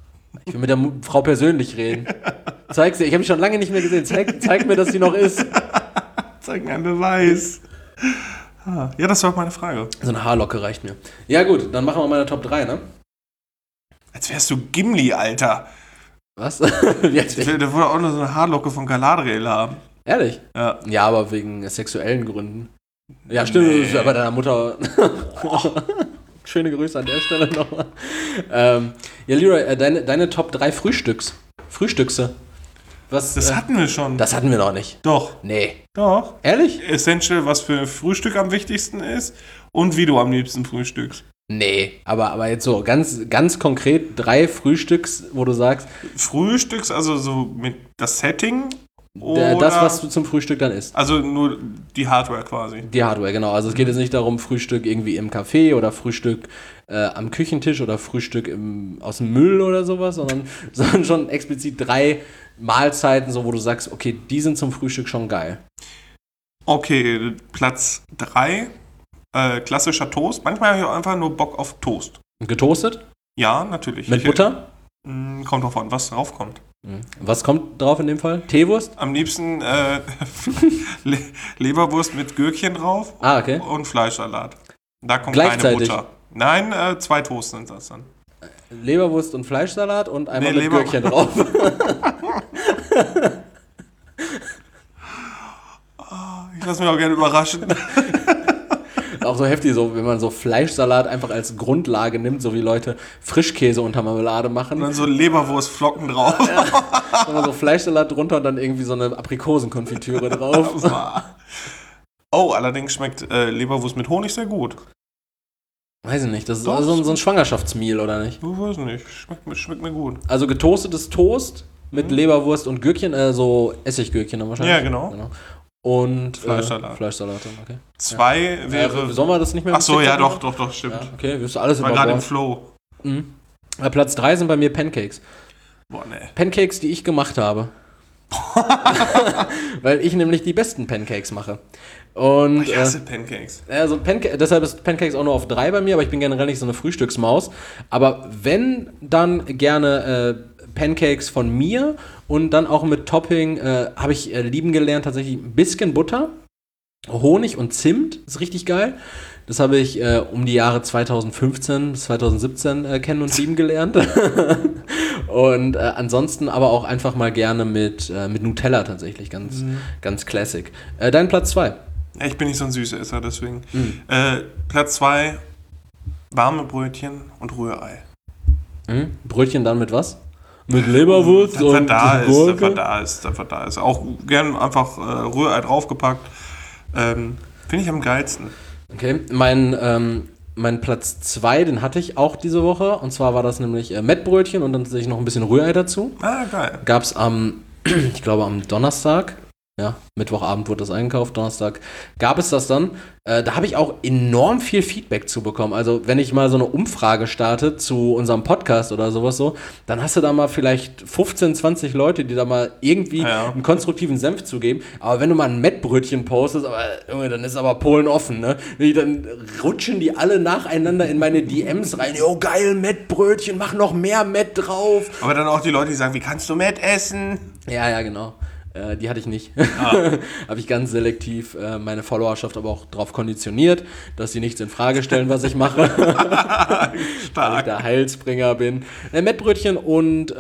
Speaker 2: Ich will mit der Frau persönlich reden. Zeig sie, ich habe sie schon lange nicht mehr gesehen. Zeig mir, dass sie noch ist.
Speaker 1: Zeig mir einen Beweis. Ja, das war meine Frage.
Speaker 2: So eine Haarlocke reicht mir. Ja gut, dann machen wir meine Top 3, ne?
Speaker 1: Als wärst du Gimli, Alter.
Speaker 2: Was?
Speaker 1: Ich will auch nur so eine Haarlocke von Galadriel haben.
Speaker 2: Ehrlich?
Speaker 1: Ja.
Speaker 2: Ja, aber wegen sexuellen Gründen. Ja, stimmt, das ist ja bei deiner Mutter. Schöne Grüße an der Stelle nochmal. Ja, Leroy, deine Top 3 Frühstückse. Was,
Speaker 1: Das hatten wir schon.
Speaker 2: Das hatten wir noch nicht.
Speaker 1: Doch.
Speaker 2: Nee.
Speaker 1: Doch.
Speaker 2: Ehrlich?
Speaker 1: Essential, was für Frühstück am wichtigsten ist und wie du am liebsten frühstückst.
Speaker 2: Nee, aber jetzt so ganz konkret 3 Frühstücks, wo du sagst...
Speaker 1: Frühstücks, also so mit das Setting? Oder
Speaker 2: das, was du zum Frühstück dann isst.
Speaker 1: Also nur die Hardware quasi.
Speaker 2: Die Hardware, genau. Also es geht jetzt nicht darum, Frühstück irgendwie im Café oder Frühstück am Küchentisch oder Frühstück aus dem Müll oder sowas, sondern schon explizit 3 Mahlzeiten, so wo du sagst, okay, die sind zum Frühstück schon geil.
Speaker 1: Okay, Platz 3, klassischer Toast. Manchmal habe ich auch einfach nur Bock auf Toast.
Speaker 2: Getoastet?
Speaker 1: Ja, natürlich.
Speaker 2: Mit Butter?
Speaker 1: Kommt drauf an, was drauf kommt.
Speaker 2: Was kommt drauf in dem Fall? Teewurst?
Speaker 1: Am liebsten Leberwurst mit Gürkchen drauf
Speaker 2: Okay.
Speaker 1: und Fleischsalat. Da kommt
Speaker 2: Gleichzeitig?
Speaker 1: keine Butter. Nein, 2 Toast sind das dann.
Speaker 2: Leberwurst und Fleischsalat und einmal mit
Speaker 1: Leber-
Speaker 2: Gürkchen drauf.
Speaker 1: Ich lasse mich auch gerne überraschen.
Speaker 2: Auch so heftig, so, wenn man so Fleischsalat einfach als Grundlage nimmt, so wie Leute Frischkäse unter Marmelade machen.
Speaker 1: Und dann so Leberwurstflocken drauf.
Speaker 2: Dann so Fleischsalat drunter und dann irgendwie so eine Aprikosenkonfitüre drauf.
Speaker 1: Oh, allerdings schmeckt Leberwurst mit Honig sehr gut.
Speaker 2: Weiß ich nicht, das ist
Speaker 1: Doch.
Speaker 2: also so ein Schwangerschaftsmeal, oder nicht?
Speaker 1: Ich weiß nicht, schmeckt mir gut.
Speaker 2: Also getoastetes Toast mit Leberwurst und Gürkchen, so Essiggürkchen dann wahrscheinlich.
Speaker 1: Ja, genau.
Speaker 2: Und
Speaker 1: Fleischsalat.
Speaker 2: Fleischsalat dann, okay.
Speaker 1: 2 wäre...
Speaker 2: Sollen wir das nicht mehr?
Speaker 1: Ach so, ja,
Speaker 2: machen?
Speaker 1: doch, stimmt.
Speaker 2: Ja, okay, wirst du alles
Speaker 1: War gerade im
Speaker 2: über
Speaker 1: Flow.
Speaker 2: Platz 3 sind bei mir Pancakes.
Speaker 1: Boah, ne.
Speaker 2: Pancakes, die ich gemacht habe. Weil ich nämlich die besten Pancakes mache. Und,
Speaker 1: Ich hasse Pancakes.
Speaker 2: also deshalb ist Pancakes auch nur auf 3 bei mir, aber ich bin generell nicht so eine Frühstücksmaus. Aber wenn, dann gerne Pancakes von mir und dann auch mit Topping habe ich lieben gelernt, tatsächlich ein bisschen Butter, Honig und Zimt, ist richtig geil. Das habe ich um die Jahre 2015 bis 2017 kennen und lieben gelernt. Und ansonsten aber auch einfach mal gerne mit Nutella tatsächlich, ganz classic. Dein Platz 2?
Speaker 1: Ja, ich bin nicht so ein Süßesser, deswegen. Platz 2, warme Brötchen und Rührei.
Speaker 2: Brötchen dann mit was? Mit Leberwurst
Speaker 1: Das
Speaker 2: und Gurke?
Speaker 1: da ist. Auch gern einfach Rührei draufgepackt. Finde ich am geilsten.
Speaker 2: Okay, mein Platz 2, den hatte ich auch diese Woche. Und zwar war das nämlich Mettbrötchen und dann tatsächlich noch ein bisschen Rührei dazu.
Speaker 1: Ah, geil.
Speaker 2: Gab es ich glaube am Donnerstag. Ja, Mittwochabend wurde das eingekauft, Donnerstag gab es das dann. Da habe ich auch enorm viel Feedback zu bekommen. Also wenn ich mal so eine Umfrage starte zu unserem Podcast oder sowas so, dann hast du da mal vielleicht 15, 20 Leute, die da mal irgendwie einen konstruktiven Senf zugeben. Aber wenn du mal ein Mettbrötchen postest, Junge, dann ist aber Polen offen, ne? Dann rutschen die alle nacheinander in meine DMs rein. Jo, geil, Mettbrötchen, mach noch mehr Mett drauf.
Speaker 1: Aber dann auch die Leute, die sagen, wie kannst du Mett essen?
Speaker 2: Ja, genau. Die hatte ich nicht. Habe ich ganz selektiv meine Followerschaft aber auch darauf konditioniert, dass sie nichts in Frage stellen, was ich mache. Weil ich der Heilsbringer bin. Mettbrötchen und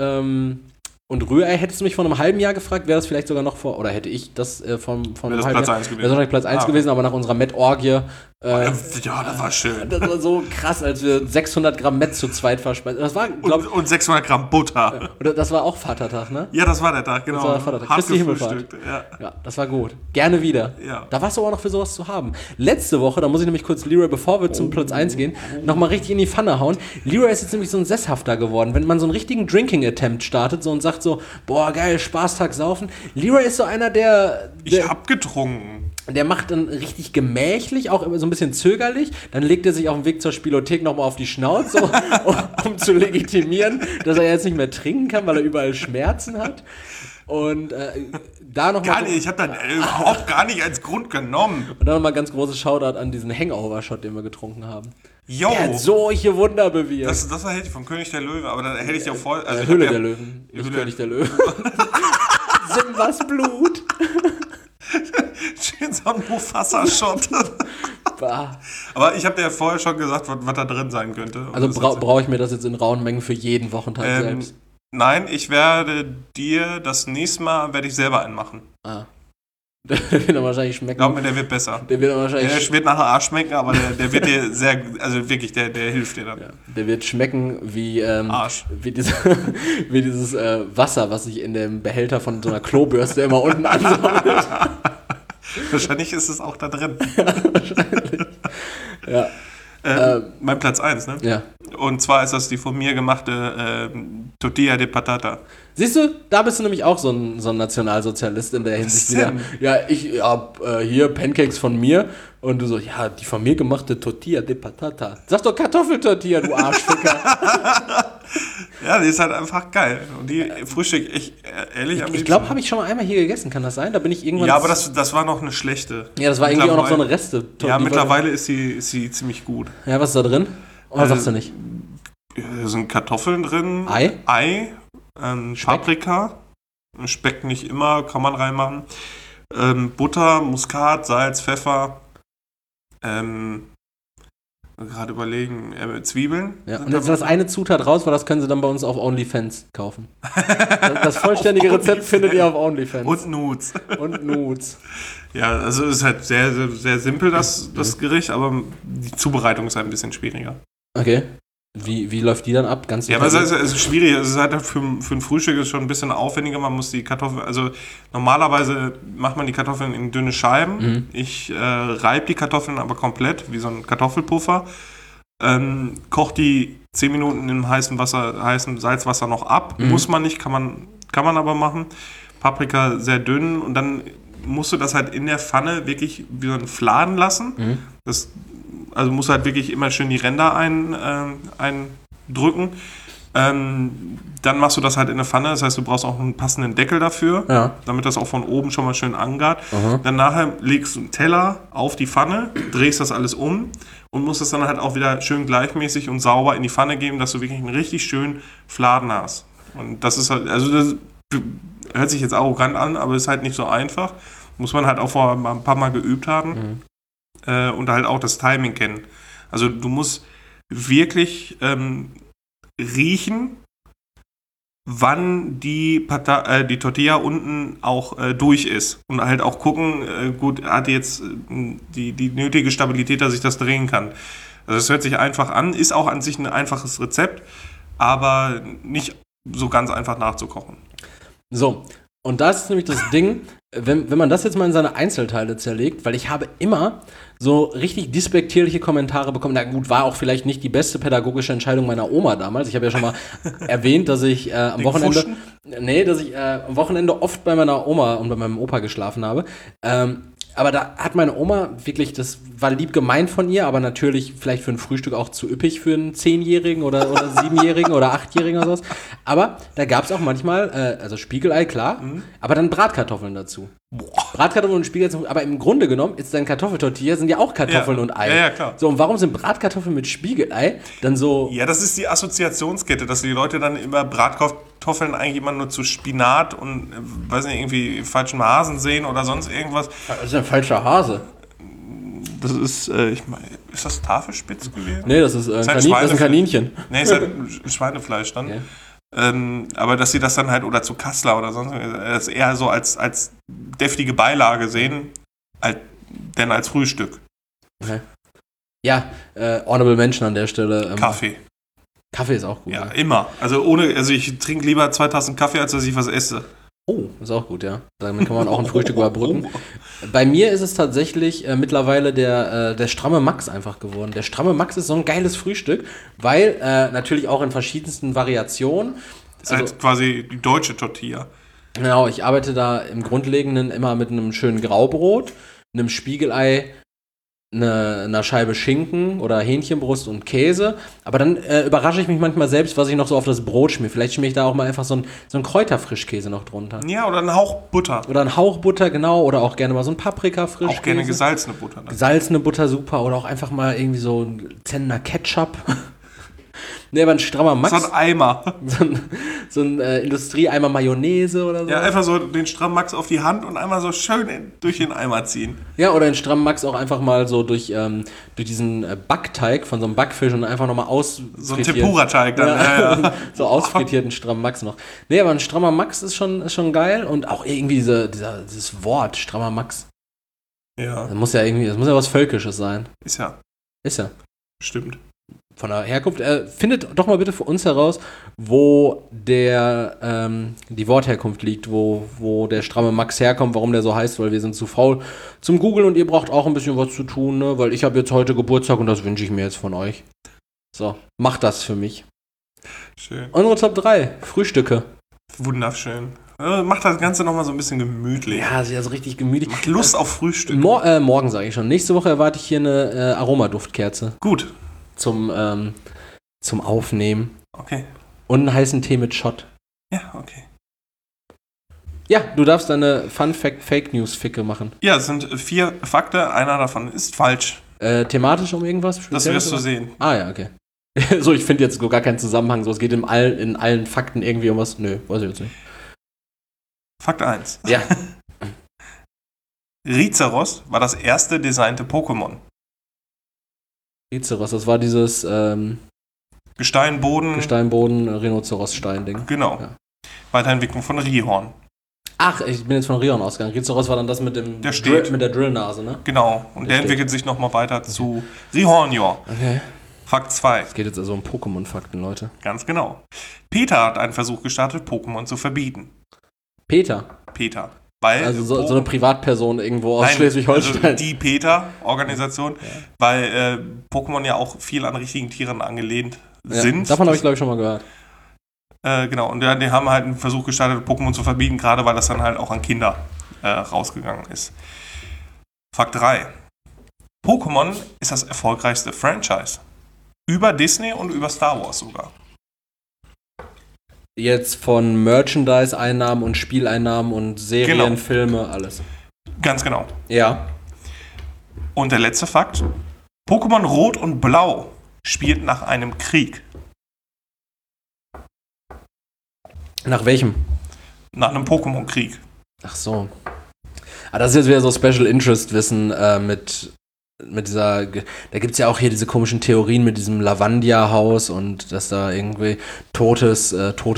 Speaker 2: Rührei. Hättest du mich vor einem halben Jahr gefragt, wäre das vielleicht sogar noch oder hätte ich das von einem halben
Speaker 1: Platz
Speaker 2: Jahr?
Speaker 1: 1 gewesen.
Speaker 2: Wäre wahrscheinlich Platz 1 gewesen, aber nach unserer Mettorgie.
Speaker 1: Ja, das war schön.
Speaker 2: Das war so krass, als wir 600 Gramm Mett zu zweit verspeisen. Das war,
Speaker 1: Und 600 Gramm Butter.
Speaker 2: oder das war auch Vatertag, ne?
Speaker 1: Ja, das war der Tag, genau.
Speaker 2: Das war Vatertag.
Speaker 1: Hart
Speaker 2: Christi Himmelfahrt.
Speaker 1: gefrühstückt, ja.
Speaker 2: Ja, das war gut. Gerne wieder.
Speaker 1: Ja.
Speaker 2: Da warst du aber noch für sowas zu haben. Letzte Woche, da muss ich nämlich kurz Leroy, bevor wir zum Platz 1 gehen, nochmal richtig in die Pfanne hauen. Leroy ist jetzt nämlich so ein Sesshafter geworden. Wenn man so einen richtigen Drinking-Attempt startet so und sagt so, boah, geil, Spaßtag saufen. Leroy ist so einer, der
Speaker 1: Ich hab getrunken.
Speaker 2: der macht dann richtig gemächlich, auch immer so ein bisschen zögerlich. Dann legt er sich auf dem Weg zur Spielothek nochmal auf die Schnauze, um zu legitimieren, dass er jetzt nicht mehr trinken kann, weil er überall Schmerzen hat. Und da nochmal.
Speaker 1: Ich habe dann überhaupt gar nicht als Grund genommen.
Speaker 2: Und dann nochmal ganz großes Shoutout an diesen Hangover-Shot, den wir getrunken haben.
Speaker 1: Jo!
Speaker 2: Der hat solche Wunder bewirkt.
Speaker 1: Das war vom König der Löwen, aber da hätte ich ja voll. Also
Speaker 2: Höhle der Löwen, nicht König der Löwen. Simbas Blut.
Speaker 1: Schön so ein Mufasa-Shot. Aber ich habe dir ja vorher schon gesagt, was da drin sein könnte.
Speaker 2: Also brauche ich mir das jetzt in rauen Mengen für jeden Wochentag selbst?
Speaker 1: Nein, ich werde dir das nächste Mal selber einen machen.
Speaker 2: Der wird dann wahrscheinlich schmecken.
Speaker 1: Glaub mir, der wird besser.
Speaker 2: Der
Speaker 1: wird nachher Arsch schmecken, aber der wird dir sehr, also wirklich, der hilft dir dann.
Speaker 2: Ja, der wird schmecken wie
Speaker 1: Arsch.
Speaker 2: Wie dieses Wasser, was sich in dem Behälter von so einer Klobürste immer unten ansammelt.
Speaker 1: Wahrscheinlich ist es auch da drin.
Speaker 2: Wahrscheinlich. Ja.
Speaker 1: Mein Platz 1, ne?
Speaker 2: Ja.
Speaker 1: Und zwar ist das die von mir gemachte Tortilla de Patata.
Speaker 2: Siehst du, da bist du nämlich auch so ein Nationalsozialist in der Hinsicht wieder. Ja, ich hab hier Pancakes von mir und du so, ja, die von mir gemachte Tortilla de Patata. Sag doch Kartoffeltortilla, du Arschficker.
Speaker 1: Ja, die ist halt einfach geil. Und die frühstück ich ehrlich am liebsten.
Speaker 2: Ich glaube, habe ich schon mal einmal hier gegessen, kann das sein? Da bin ich irgendwann...
Speaker 1: Ja, aber das war noch eine schlechte.
Speaker 2: Ja, das war irgendwie auch noch so eine Reste.
Speaker 1: Ja, mittlerweile ist sie ziemlich gut.
Speaker 2: Ja, was ist da drin? Oder sagst du nicht?
Speaker 1: Da sind Kartoffeln drin.
Speaker 2: Ei,
Speaker 1: Paprika. Speck nicht immer, kann man reinmachen. Butter, Muskat, Salz, Pfeffer. Gerade überlegen, Zwiebeln.
Speaker 2: Ja, und jetzt das eine Zutat raus, weil das können sie dann bei uns auf OnlyFans kaufen. Das vollständige Rezept findet ihr auf OnlyFans.
Speaker 1: Und Nudes. Ja, also es ist halt sehr, sehr, sehr simpel, das Gericht, aber die Zubereitung ist halt ein bisschen schwieriger.
Speaker 2: Okay. Wie läuft die dann ab? Ganz
Speaker 1: ja, aber es ist schwierig. Es ist halt für ein Frühstück ist schon ein bisschen aufwendiger. Man muss die Kartoffeln, also normalerweise macht man die Kartoffeln in dünne Scheiben. Mhm. Ich reibe die Kartoffeln aber komplett, wie so ein Kartoffelpuffer. Koche die 10 Minuten im heißen Salzwasser noch ab. Mhm. Muss man nicht, kann man aber machen. Paprika sehr dünn und dann musst du das halt in der Pfanne wirklich wie so einen Fladen lassen. Mhm. Also musst du halt wirklich immer schön die Ränder eindrücken. Dann machst du das halt in der Pfanne. Das heißt, du brauchst auch einen passenden Deckel dafür, damit das auch von oben schon mal schön angart. Dann nachher legst du einen Teller auf die Pfanne, drehst das alles um und musst es dann halt auch wieder schön gleichmäßig und sauber in die Pfanne geben, dass du wirklich einen richtig schönen Fladen hast. Und das ist halt, also das hört sich jetzt arrogant an, aber ist halt nicht so einfach. Muss man halt auch vor ein paar Mal geübt haben. Mhm. Und halt auch das Timing kennen. Also du musst wirklich riechen, wann die Tortilla unten auch durch ist. Und halt auch gucken, gut, hat die jetzt die nötige Stabilität, dass ich das drehen kann. Also es hört sich einfach an, ist auch an sich ein einfaches Rezept, aber nicht so ganz einfach nachzukochen.
Speaker 2: So, und da ist nämlich das Ding, wenn man das jetzt mal in seine Einzelteile zerlegt, weil ich habe immer so richtig despektierliche Kommentare bekommen. Na gut, war auch vielleicht nicht die beste pädagogische Entscheidung meiner Oma damals. Ich habe ja schon mal erwähnt, dass ich am Wochenende oft bei meiner Oma und bei meinem Opa geschlafen habe. Aber da hat meine Oma wirklich, das war lieb gemeint von ihr, aber natürlich vielleicht für ein Frühstück auch zu üppig für einen 10-Jährigen oder 7-Jährigen oder 8-Jährigen oder sowas. Aber da gab es auch manchmal, also Spiegelei, klar, aber dann Bratkartoffeln dazu. Bratkartoffeln und Spiegelei, aber im Grunde genommen ist dann Kartoffeltortilla, sind ja auch Kartoffeln und Ei.
Speaker 1: Ja, klar.
Speaker 2: So, und warum sind Bratkartoffeln mit Spiegelei dann so...
Speaker 1: Ja, das ist die Assoziationskette, dass die Leute dann immer Bratkartoffeln eigentlich immer nur zu Spinat und, weiß nicht, irgendwie falschen Hasen sehen oder sonst irgendwas.
Speaker 2: Das ist ein falscher Hase.
Speaker 1: Das ist, ich meine, ist das Tafelspitz gewesen?
Speaker 2: Nee, das ist ein Kaninchen.
Speaker 1: Nee, ist halt Schweinefleisch dann. Okay. Aber dass sie das dann halt, oder zu Kassler oder sonst, das eher so als deftige Beilage sehen, denn als Frühstück.
Speaker 2: Okay. Ja, Honorable Mention an der Stelle.
Speaker 1: Kaffee.
Speaker 2: Kaffee ist auch gut.
Speaker 1: Ja, immer. Also ich trinke lieber 2 Tassen Kaffee, als dass ich was esse.
Speaker 2: Oh, ist auch gut, ja. Damit kann man auch ein Frühstück überbrücken. Bei mir ist es tatsächlich mittlerweile der stramme Max einfach geworden. Der stramme Max ist so ein geiles Frühstück, weil natürlich auch in verschiedensten Variationen.
Speaker 1: Das ist halt quasi die deutsche Tortilla.
Speaker 2: Genau, ich arbeite da im Grundlegenden immer mit einem schönen Graubrot, einem Spiegelei einer Scheibe Schinken oder Hähnchenbrust und Käse. Aber dann überrasche ich mich manchmal selbst, was ich noch so auf das Brot schmier. Vielleicht schmier ich da auch mal einfach so ein Kräuterfrischkäse noch drunter.
Speaker 1: Ja, oder ein Hauch Butter.
Speaker 2: Oder ein Hauch Butter, genau. Oder auch gerne mal so ein Paprika-Frischkäse.
Speaker 1: Auch gerne gesalzene Butter.
Speaker 2: Gesalzene Butter, super. Oder auch einfach mal irgendwie so ein Zenner Ketchup. Nee, aber ein strammer Max.
Speaker 1: So ein Eimer.
Speaker 2: So ein Industrieeimer Mayonnaise oder so.
Speaker 1: Ja, einfach so den strammen Max auf die Hand und einmal so schön durch den Eimer ziehen.
Speaker 2: Ja, oder den strammen Max auch einfach mal so durch diesen Backteig von so einem Backfisch und einfach nochmal ausfrittieren.
Speaker 1: So ein Tempura-Teig dann. Ja.
Speaker 2: So ausfrittierten strammen Max noch. Nee, aber ein strammer Max ist schon geil und auch irgendwie dieses Wort, strammer Max.
Speaker 1: Ja.
Speaker 2: Das muss ja was Völkisches sein.
Speaker 1: Ist ja.
Speaker 2: Ist ja.
Speaker 1: Stimmt.
Speaker 2: Von der Herkunft. Findet doch mal bitte für uns heraus, wo die Wortherkunft liegt, wo der stramme Max herkommt, warum der so heißt, weil wir sind zu faul zum Googeln und ihr braucht auch ein bisschen was zu tun, ne? Weil ich habe jetzt heute Geburtstag und das wünsche ich mir jetzt von euch. So, macht das für mich.
Speaker 1: Schön.
Speaker 2: Unsere Top 3, Frühstücke.
Speaker 1: Wunderschön. Macht das Ganze nochmal so ein bisschen gemütlich.
Speaker 2: Ja, ist ja so richtig gemütlich.
Speaker 1: Macht Lust auf Frühstück.
Speaker 2: Morgen sage ich schon. Nächste Woche erwarte ich hier eine Aromaduftkerze.
Speaker 1: Gut.
Speaker 2: Zum Aufnehmen.
Speaker 1: Okay.
Speaker 2: Und einen heißen Tee mit Shot.
Speaker 1: Ja, okay.
Speaker 2: Ja, du darfst deine Fun-Fact-Fake-News-Ficke machen.
Speaker 1: Ja, es sind 4 Fakten. Einer davon ist falsch.
Speaker 2: Thematisch um irgendwas?
Speaker 1: Das wirst du sehen.
Speaker 2: Ah ja, okay. So, ich finde jetzt gar keinen Zusammenhang. So, es geht in allen Fakten irgendwie um was. Nö, weiß ich jetzt nicht.
Speaker 1: Fakt 1.
Speaker 2: Ja.
Speaker 1: Rizeros war das erste designte Pokémon.
Speaker 2: Rizeros, das war dieses
Speaker 1: Gesteinboden,
Speaker 2: Rhinoceros-Stein-Ding.
Speaker 1: Genau. Ja. Weiterentwicklung von Rihorn.
Speaker 2: Ach, ich bin jetzt von Rihorn ausgegangen. Rizeros war dann das mit dem mit der Drillnase, ne?
Speaker 1: Genau. Und der entwickelt sich nochmal weiter zu Rihornior.
Speaker 2: Okay.
Speaker 1: Fakt 2.
Speaker 2: Es geht jetzt also um Pokémon-Fakten, Leute.
Speaker 1: Ganz genau. Peter hat einen Versuch gestartet, Pokémon zu verbieten.
Speaker 2: Peter.
Speaker 1: Weil
Speaker 2: also so eine Privatperson irgendwo aus Schleswig-Holstein.
Speaker 1: Also die PETA-Organisation, weil Pokémon ja auch viel an richtigen Tieren angelehnt sind.
Speaker 2: Davon habe ich, glaube ich, schon mal gehört.
Speaker 1: Genau, und die haben halt einen Versuch gestartet, Pokémon zu verbieten, gerade weil das dann halt auch an Kinder rausgegangen ist. Fakt 3. Pokémon ist das erfolgreichste Franchise. Über Disney und über Star Wars sogar.
Speaker 2: Jetzt von Merchandise-Einnahmen und Spieleinnahmen und Serien,
Speaker 1: genau.
Speaker 2: Filme, alles.
Speaker 1: Ganz genau.
Speaker 2: Ja.
Speaker 1: Und der letzte Fakt. Pokémon Rot und Blau spielt nach einem Krieg.
Speaker 2: Nach welchem?
Speaker 1: Nach einem Pokémon-Krieg.
Speaker 2: Ach so. Ah, das ist jetzt wieder so Special Interest Wissen mit dieser, da gibt es ja auch hier diese komischen Theorien mit diesem Lavandia-Haus und dass da irgendwie totes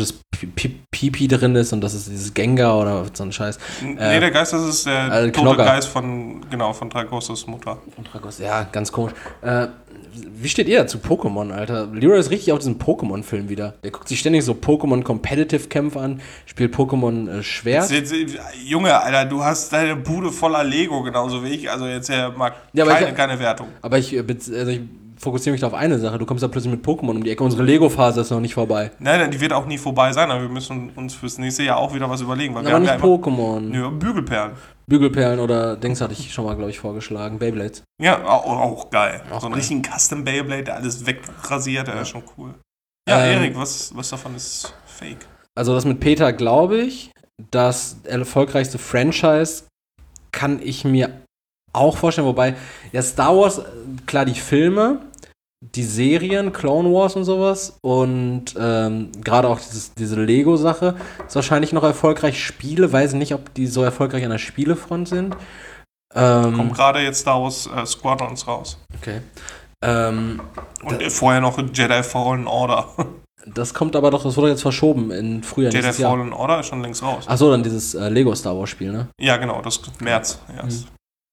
Speaker 2: Pipi drin ist und das ist dieses Gengar oder so ein Scheiß.
Speaker 1: Nee, der Geist, das ist der tote Geist von Dragossos Mutter.
Speaker 2: Ja, ganz komisch. Wie steht ihr zu Pokémon, Alter? Leroy ist richtig auf diesem Pokémon-Film wieder. Der guckt sich ständig so Pokémon-Competitive-Kämpfe an, spielt Pokémon Schwert.
Speaker 1: Junge, Alter, du hast deine Bude voller Lego, genauso wie ich. Also jetzt mag keine Wertung.
Speaker 2: Aber ich fokussiere mich da auf eine Sache. Du kommst da plötzlich mit Pokémon um die Ecke. Unsere Lego-Phase ist noch nicht vorbei.
Speaker 1: Nein, die wird auch nie vorbei sein. Aber wir müssen uns fürs nächste Jahr auch wieder was überlegen. Weil
Speaker 2: aber nicht Pokémon.
Speaker 1: Nö, Bügelperlen.
Speaker 2: Bügelperlen oder Dings hatte ich schon mal, glaube ich, vorgeschlagen. Beyblades.
Speaker 1: Ja, auch geil.
Speaker 2: Auch
Speaker 1: so einen
Speaker 2: geil.
Speaker 1: richtigen Custom Beyblade, der alles wegrasiert, der ist schon cool. Ja, Erik, was davon ist fake?
Speaker 2: Also das mit Peter glaube ich, das erfolgreichste Franchise kann ich mir auch vorstellen. Wobei, ja, Star Wars, klar, die Filme, die Serien, Clone Wars und sowas und gerade auch diese Lego-Sache ist wahrscheinlich noch erfolgreich. Spiele, weiß nicht, ob die so erfolgreich an der Spielefront sind.
Speaker 1: Kommt gerade jetzt Star Wars Squadrons raus.
Speaker 2: Okay.
Speaker 1: Und vorher noch Jedi Fallen Order.
Speaker 2: Das kommt aber doch, das wurde jetzt verschoben in Frühjahr
Speaker 1: Jedi Fallen Order ist schon längst raus.
Speaker 2: Achso, dann dieses Lego Star Wars Spiel, ne?
Speaker 1: Ja, genau, das März erst.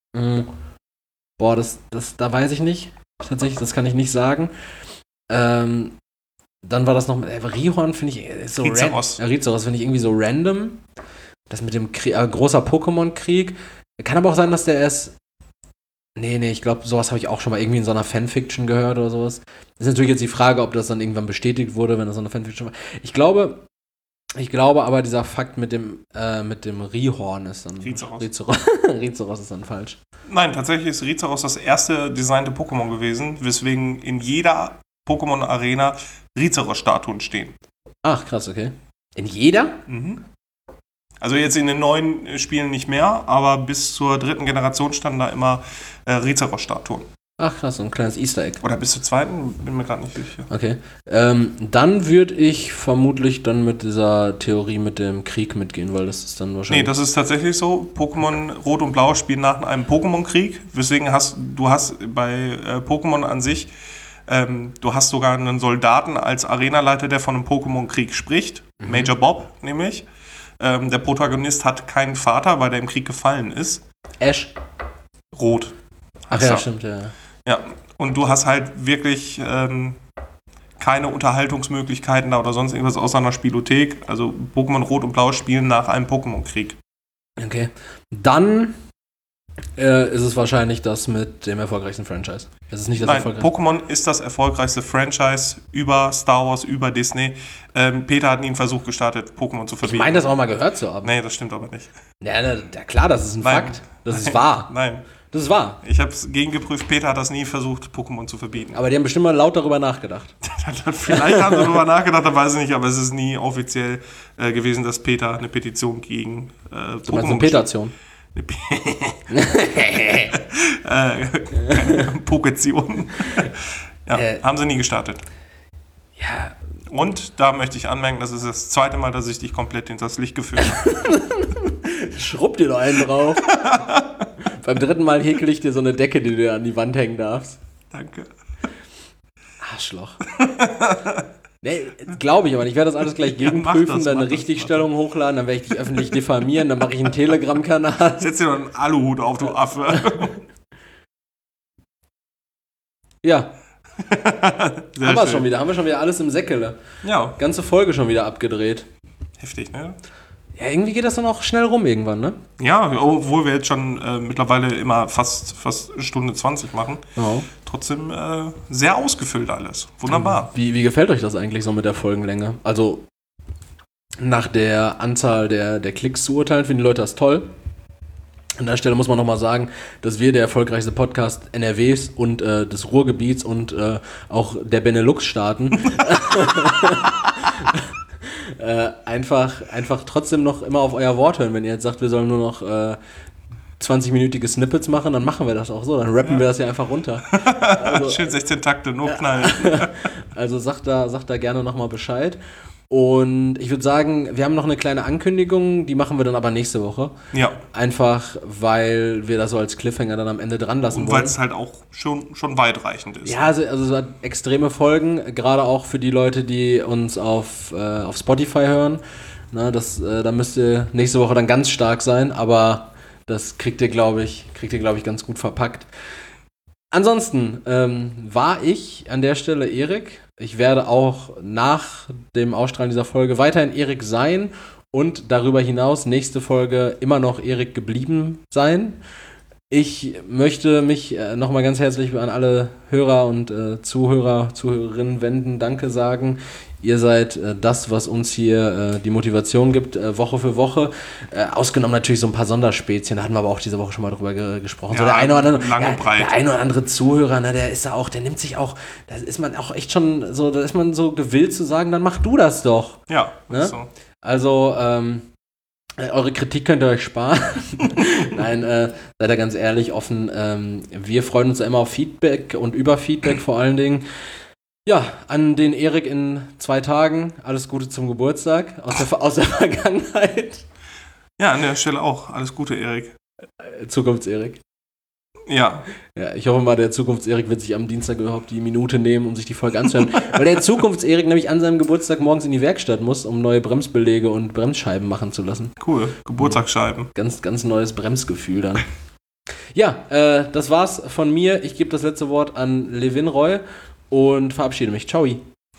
Speaker 2: Boah, da weiß ich nicht. Tatsächlich, das kann ich nicht sagen. Dann war das noch mit Rihorn, finde ich so
Speaker 1: Rizeros.
Speaker 2: Rizeros finde ich irgendwie so random. Das mit dem großer Pokémon-Krieg. Kann aber auch sein, dass der erst. Nee, ich glaube, sowas habe ich auch schon mal irgendwie in so einer Fanfiction gehört oder sowas. Das ist natürlich jetzt die Frage, ob das dann irgendwann bestätigt wurde, wenn das so eine Fanfiction war. Ich glaube, Ich glaube aber, dieser Fakt mit dem Rhyhorn ist dann...
Speaker 1: Rizeros.
Speaker 2: Rizeros ist dann falsch.
Speaker 1: Nein, tatsächlich ist Rizeros das erste designte Pokémon gewesen, weswegen in jeder Pokémon-Arena Rizeros-Statuen stehen.
Speaker 2: Ach, krass, okay. In jeder?
Speaker 1: Mhm. Also jetzt in den neuen Spielen nicht mehr, aber bis zur 3. Generation standen da immer Rizeros-Statuen.
Speaker 2: Ach krass, so ein kleines Easter Egg.
Speaker 1: Oder bis zur 2. bin mir gerade nicht sicher.
Speaker 2: Okay. Dann würde ich vermutlich dann mit dieser Theorie mit dem Krieg mitgehen, weil das ist dann wahrscheinlich...
Speaker 1: Nee, das ist tatsächlich so. Pokémon Rot und Blau spielen nach einem Pokémon-Krieg. Deswegen hast bei Pokémon an sich, du hast sogar einen Soldaten als Arenaleiter, der von einem Pokémon-Krieg spricht. Major Bob nämlich. Der Protagonist hat keinen Vater, weil der im Krieg gefallen ist.
Speaker 2: Ash.
Speaker 1: Rot.
Speaker 2: Ach ja, stimmt, ja.
Speaker 1: Ja, und du hast halt wirklich keine Unterhaltungsmöglichkeiten da oder sonst irgendwas außer einer Spielothek. Also Pokémon Rot und Blau spielen nach einem Pokémon-Krieg.
Speaker 2: Okay. Dann ist es wahrscheinlich das mit dem erfolgreichsten Franchise. Es ist nicht das erfolgreichste.
Speaker 1: Pokémon ist das erfolgreichste Franchise über Star Wars, über Disney. Peter hat nie einen Versuch gestartet, Pokémon zu verbieten.
Speaker 2: Ich meine, das auch mal gehört zu haben.
Speaker 1: Nee, das stimmt aber nicht.
Speaker 2: Ja, klar, das ist ein Fakt. Das ist wahr.
Speaker 1: Nein.
Speaker 2: Das ist wahr.
Speaker 1: Ich habe es gegengeprüft, Peter hat das nie versucht, Pokémon zu verbieten.
Speaker 2: Aber die haben bestimmt mal laut darüber nachgedacht.
Speaker 1: Vielleicht haben sie darüber nachgedacht, da weiß ich nicht, aber es ist nie offiziell gewesen, dass Peter eine Petition gegen Pokémon...
Speaker 2: Du meinst eine Petation?
Speaker 1: Pokétion. Ja, haben sie nie gestartet.
Speaker 2: Ja.
Speaker 1: Und da möchte ich anmerken, das ist das 2. Mal, dass ich dich komplett hinters Licht geführt habe.
Speaker 2: Schrubb dir doch einen drauf. Beim 3. Mal häkel ich dir so eine Decke, die du dir an die Wand hängen darfst.
Speaker 1: Danke.
Speaker 2: Arschloch. Nee, glaube ich aber nicht. Ich werde das alles gleich gegenprüfen, dann eine Richtigstellung hochladen, dann werde ich dich öffentlich diffamieren, dann mache ich einen Telegram-Kanal.
Speaker 1: Setz dir doch einen Aluhut auf, du Affe.
Speaker 2: Ja. Haben wir schon wieder alles im Säckele.
Speaker 1: Ja.
Speaker 2: Ganze Folge schon wieder abgedreht.
Speaker 1: Heftig, ne?
Speaker 2: Ja, irgendwie geht das dann auch schnell rum irgendwann, ne?
Speaker 1: Ja, obwohl wir jetzt schon mittlerweile immer fast Stunde 20 machen.
Speaker 2: Oh.
Speaker 1: Trotzdem sehr ausgefüllt alles. Wunderbar.
Speaker 2: Wie gefällt euch das eigentlich so mit der Folgenlänge? Also nach der Anzahl der Klicks zu urteilen, finden die Leute das toll. An der Stelle muss man nochmal sagen, dass wir der erfolgreichste Podcast NRWs und des Ruhrgebiets und auch der Benelux-Staaten einfach trotzdem noch immer auf euer Wort hören. Wenn ihr jetzt sagt, wir sollen nur noch 20-minütige Snippets machen, dann machen wir das auch so. Dann rappen wir das ja einfach runter. Also,
Speaker 1: schön 16 Takte, nur knallen.
Speaker 2: Also sagt da gerne nochmal Bescheid. Und ich würde sagen, wir haben noch eine kleine Ankündigung, die machen wir dann aber nächste Woche.
Speaker 1: Ja.
Speaker 2: Einfach, weil wir das so als Cliffhanger dann am Ende dran lassen wollen.
Speaker 1: Und weil es halt auch schon weitreichend ist.
Speaker 2: Ja, also so hat extreme Folgen, gerade auch für die Leute, die uns auf Spotify hören. Na, da müsst ihr nächste Woche dann ganz stark sein, aber das kriegt ihr, glaube ich, ganz gut verpackt. Ansonsten war ich an der Stelle Erik. Ich werde auch nach dem Ausstrahlen dieser Folge weiterhin Erik sein und darüber hinaus nächste Folge immer noch Erik geblieben sein. Ich möchte mich nochmal ganz herzlich an alle Hörer und Zuhörerinnen wenden. Danke sagen. Ihr seid das, was uns hier die Motivation gibt, Woche für Woche. Ausgenommen natürlich so ein paar Sonderspezien, da hatten wir aber auch diese Woche schon mal drüber gesprochen.
Speaker 1: Ja,
Speaker 2: so der eine
Speaker 1: oder
Speaker 2: andere Zuhörer, ne, der nimmt sich auch, da ist man auch echt schon so, da ist man so gewillt zu sagen, dann mach du das doch.
Speaker 1: Ja,
Speaker 2: ne?
Speaker 1: so.
Speaker 2: Also, eure Kritik könnt ihr euch sparen. Nein, seid ihr ganz ehrlich, offen. Wir freuen uns immer auf Feedback und über Feedback vor allen Dingen. Ja, an den Erik in 2 Tagen. Alles Gute zum Geburtstag aus der Vergangenheit.
Speaker 1: Ja, an der Stelle auch. Alles Gute, Erik.
Speaker 2: Zukunfts-Erik.
Speaker 1: Ja.
Speaker 2: Ja, ich hoffe mal, der Zukunfts-Erik wird sich am Dienstag überhaupt die Minute nehmen, um sich die Folge anzuhören. Weil der Zukunfts-Erik nämlich an seinem Geburtstag morgens in die Werkstatt muss, um neue Bremsbeläge und Bremsscheiben machen zu lassen.
Speaker 1: Cool. Geburtstagsscheiben.
Speaker 2: Ganz, ganz neues Bremsgefühl dann. Ja, das war's von mir. Ich gebe das letzte Wort an Levin Roy und verabschiede mich. Ciao.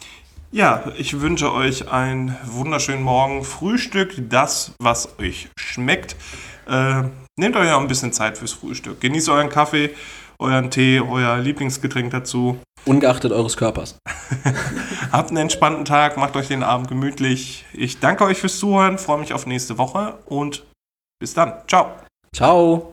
Speaker 1: Ja, ich wünsche euch einen wunderschönen Morgen. Frühstück, das, was euch schmeckt. Nehmt euch auch ein bisschen Zeit fürs Frühstück. Genießt euren Kaffee euren Tee, euer Lieblingsgetränk dazu.
Speaker 2: Ungeachtet eures Körpers.
Speaker 1: Habt einen entspannten Tag, macht euch den Abend gemütlich. Ich danke euch fürs Zuhören, freue mich auf nächste Woche und bis dann. Ciao.
Speaker 2: Ciao.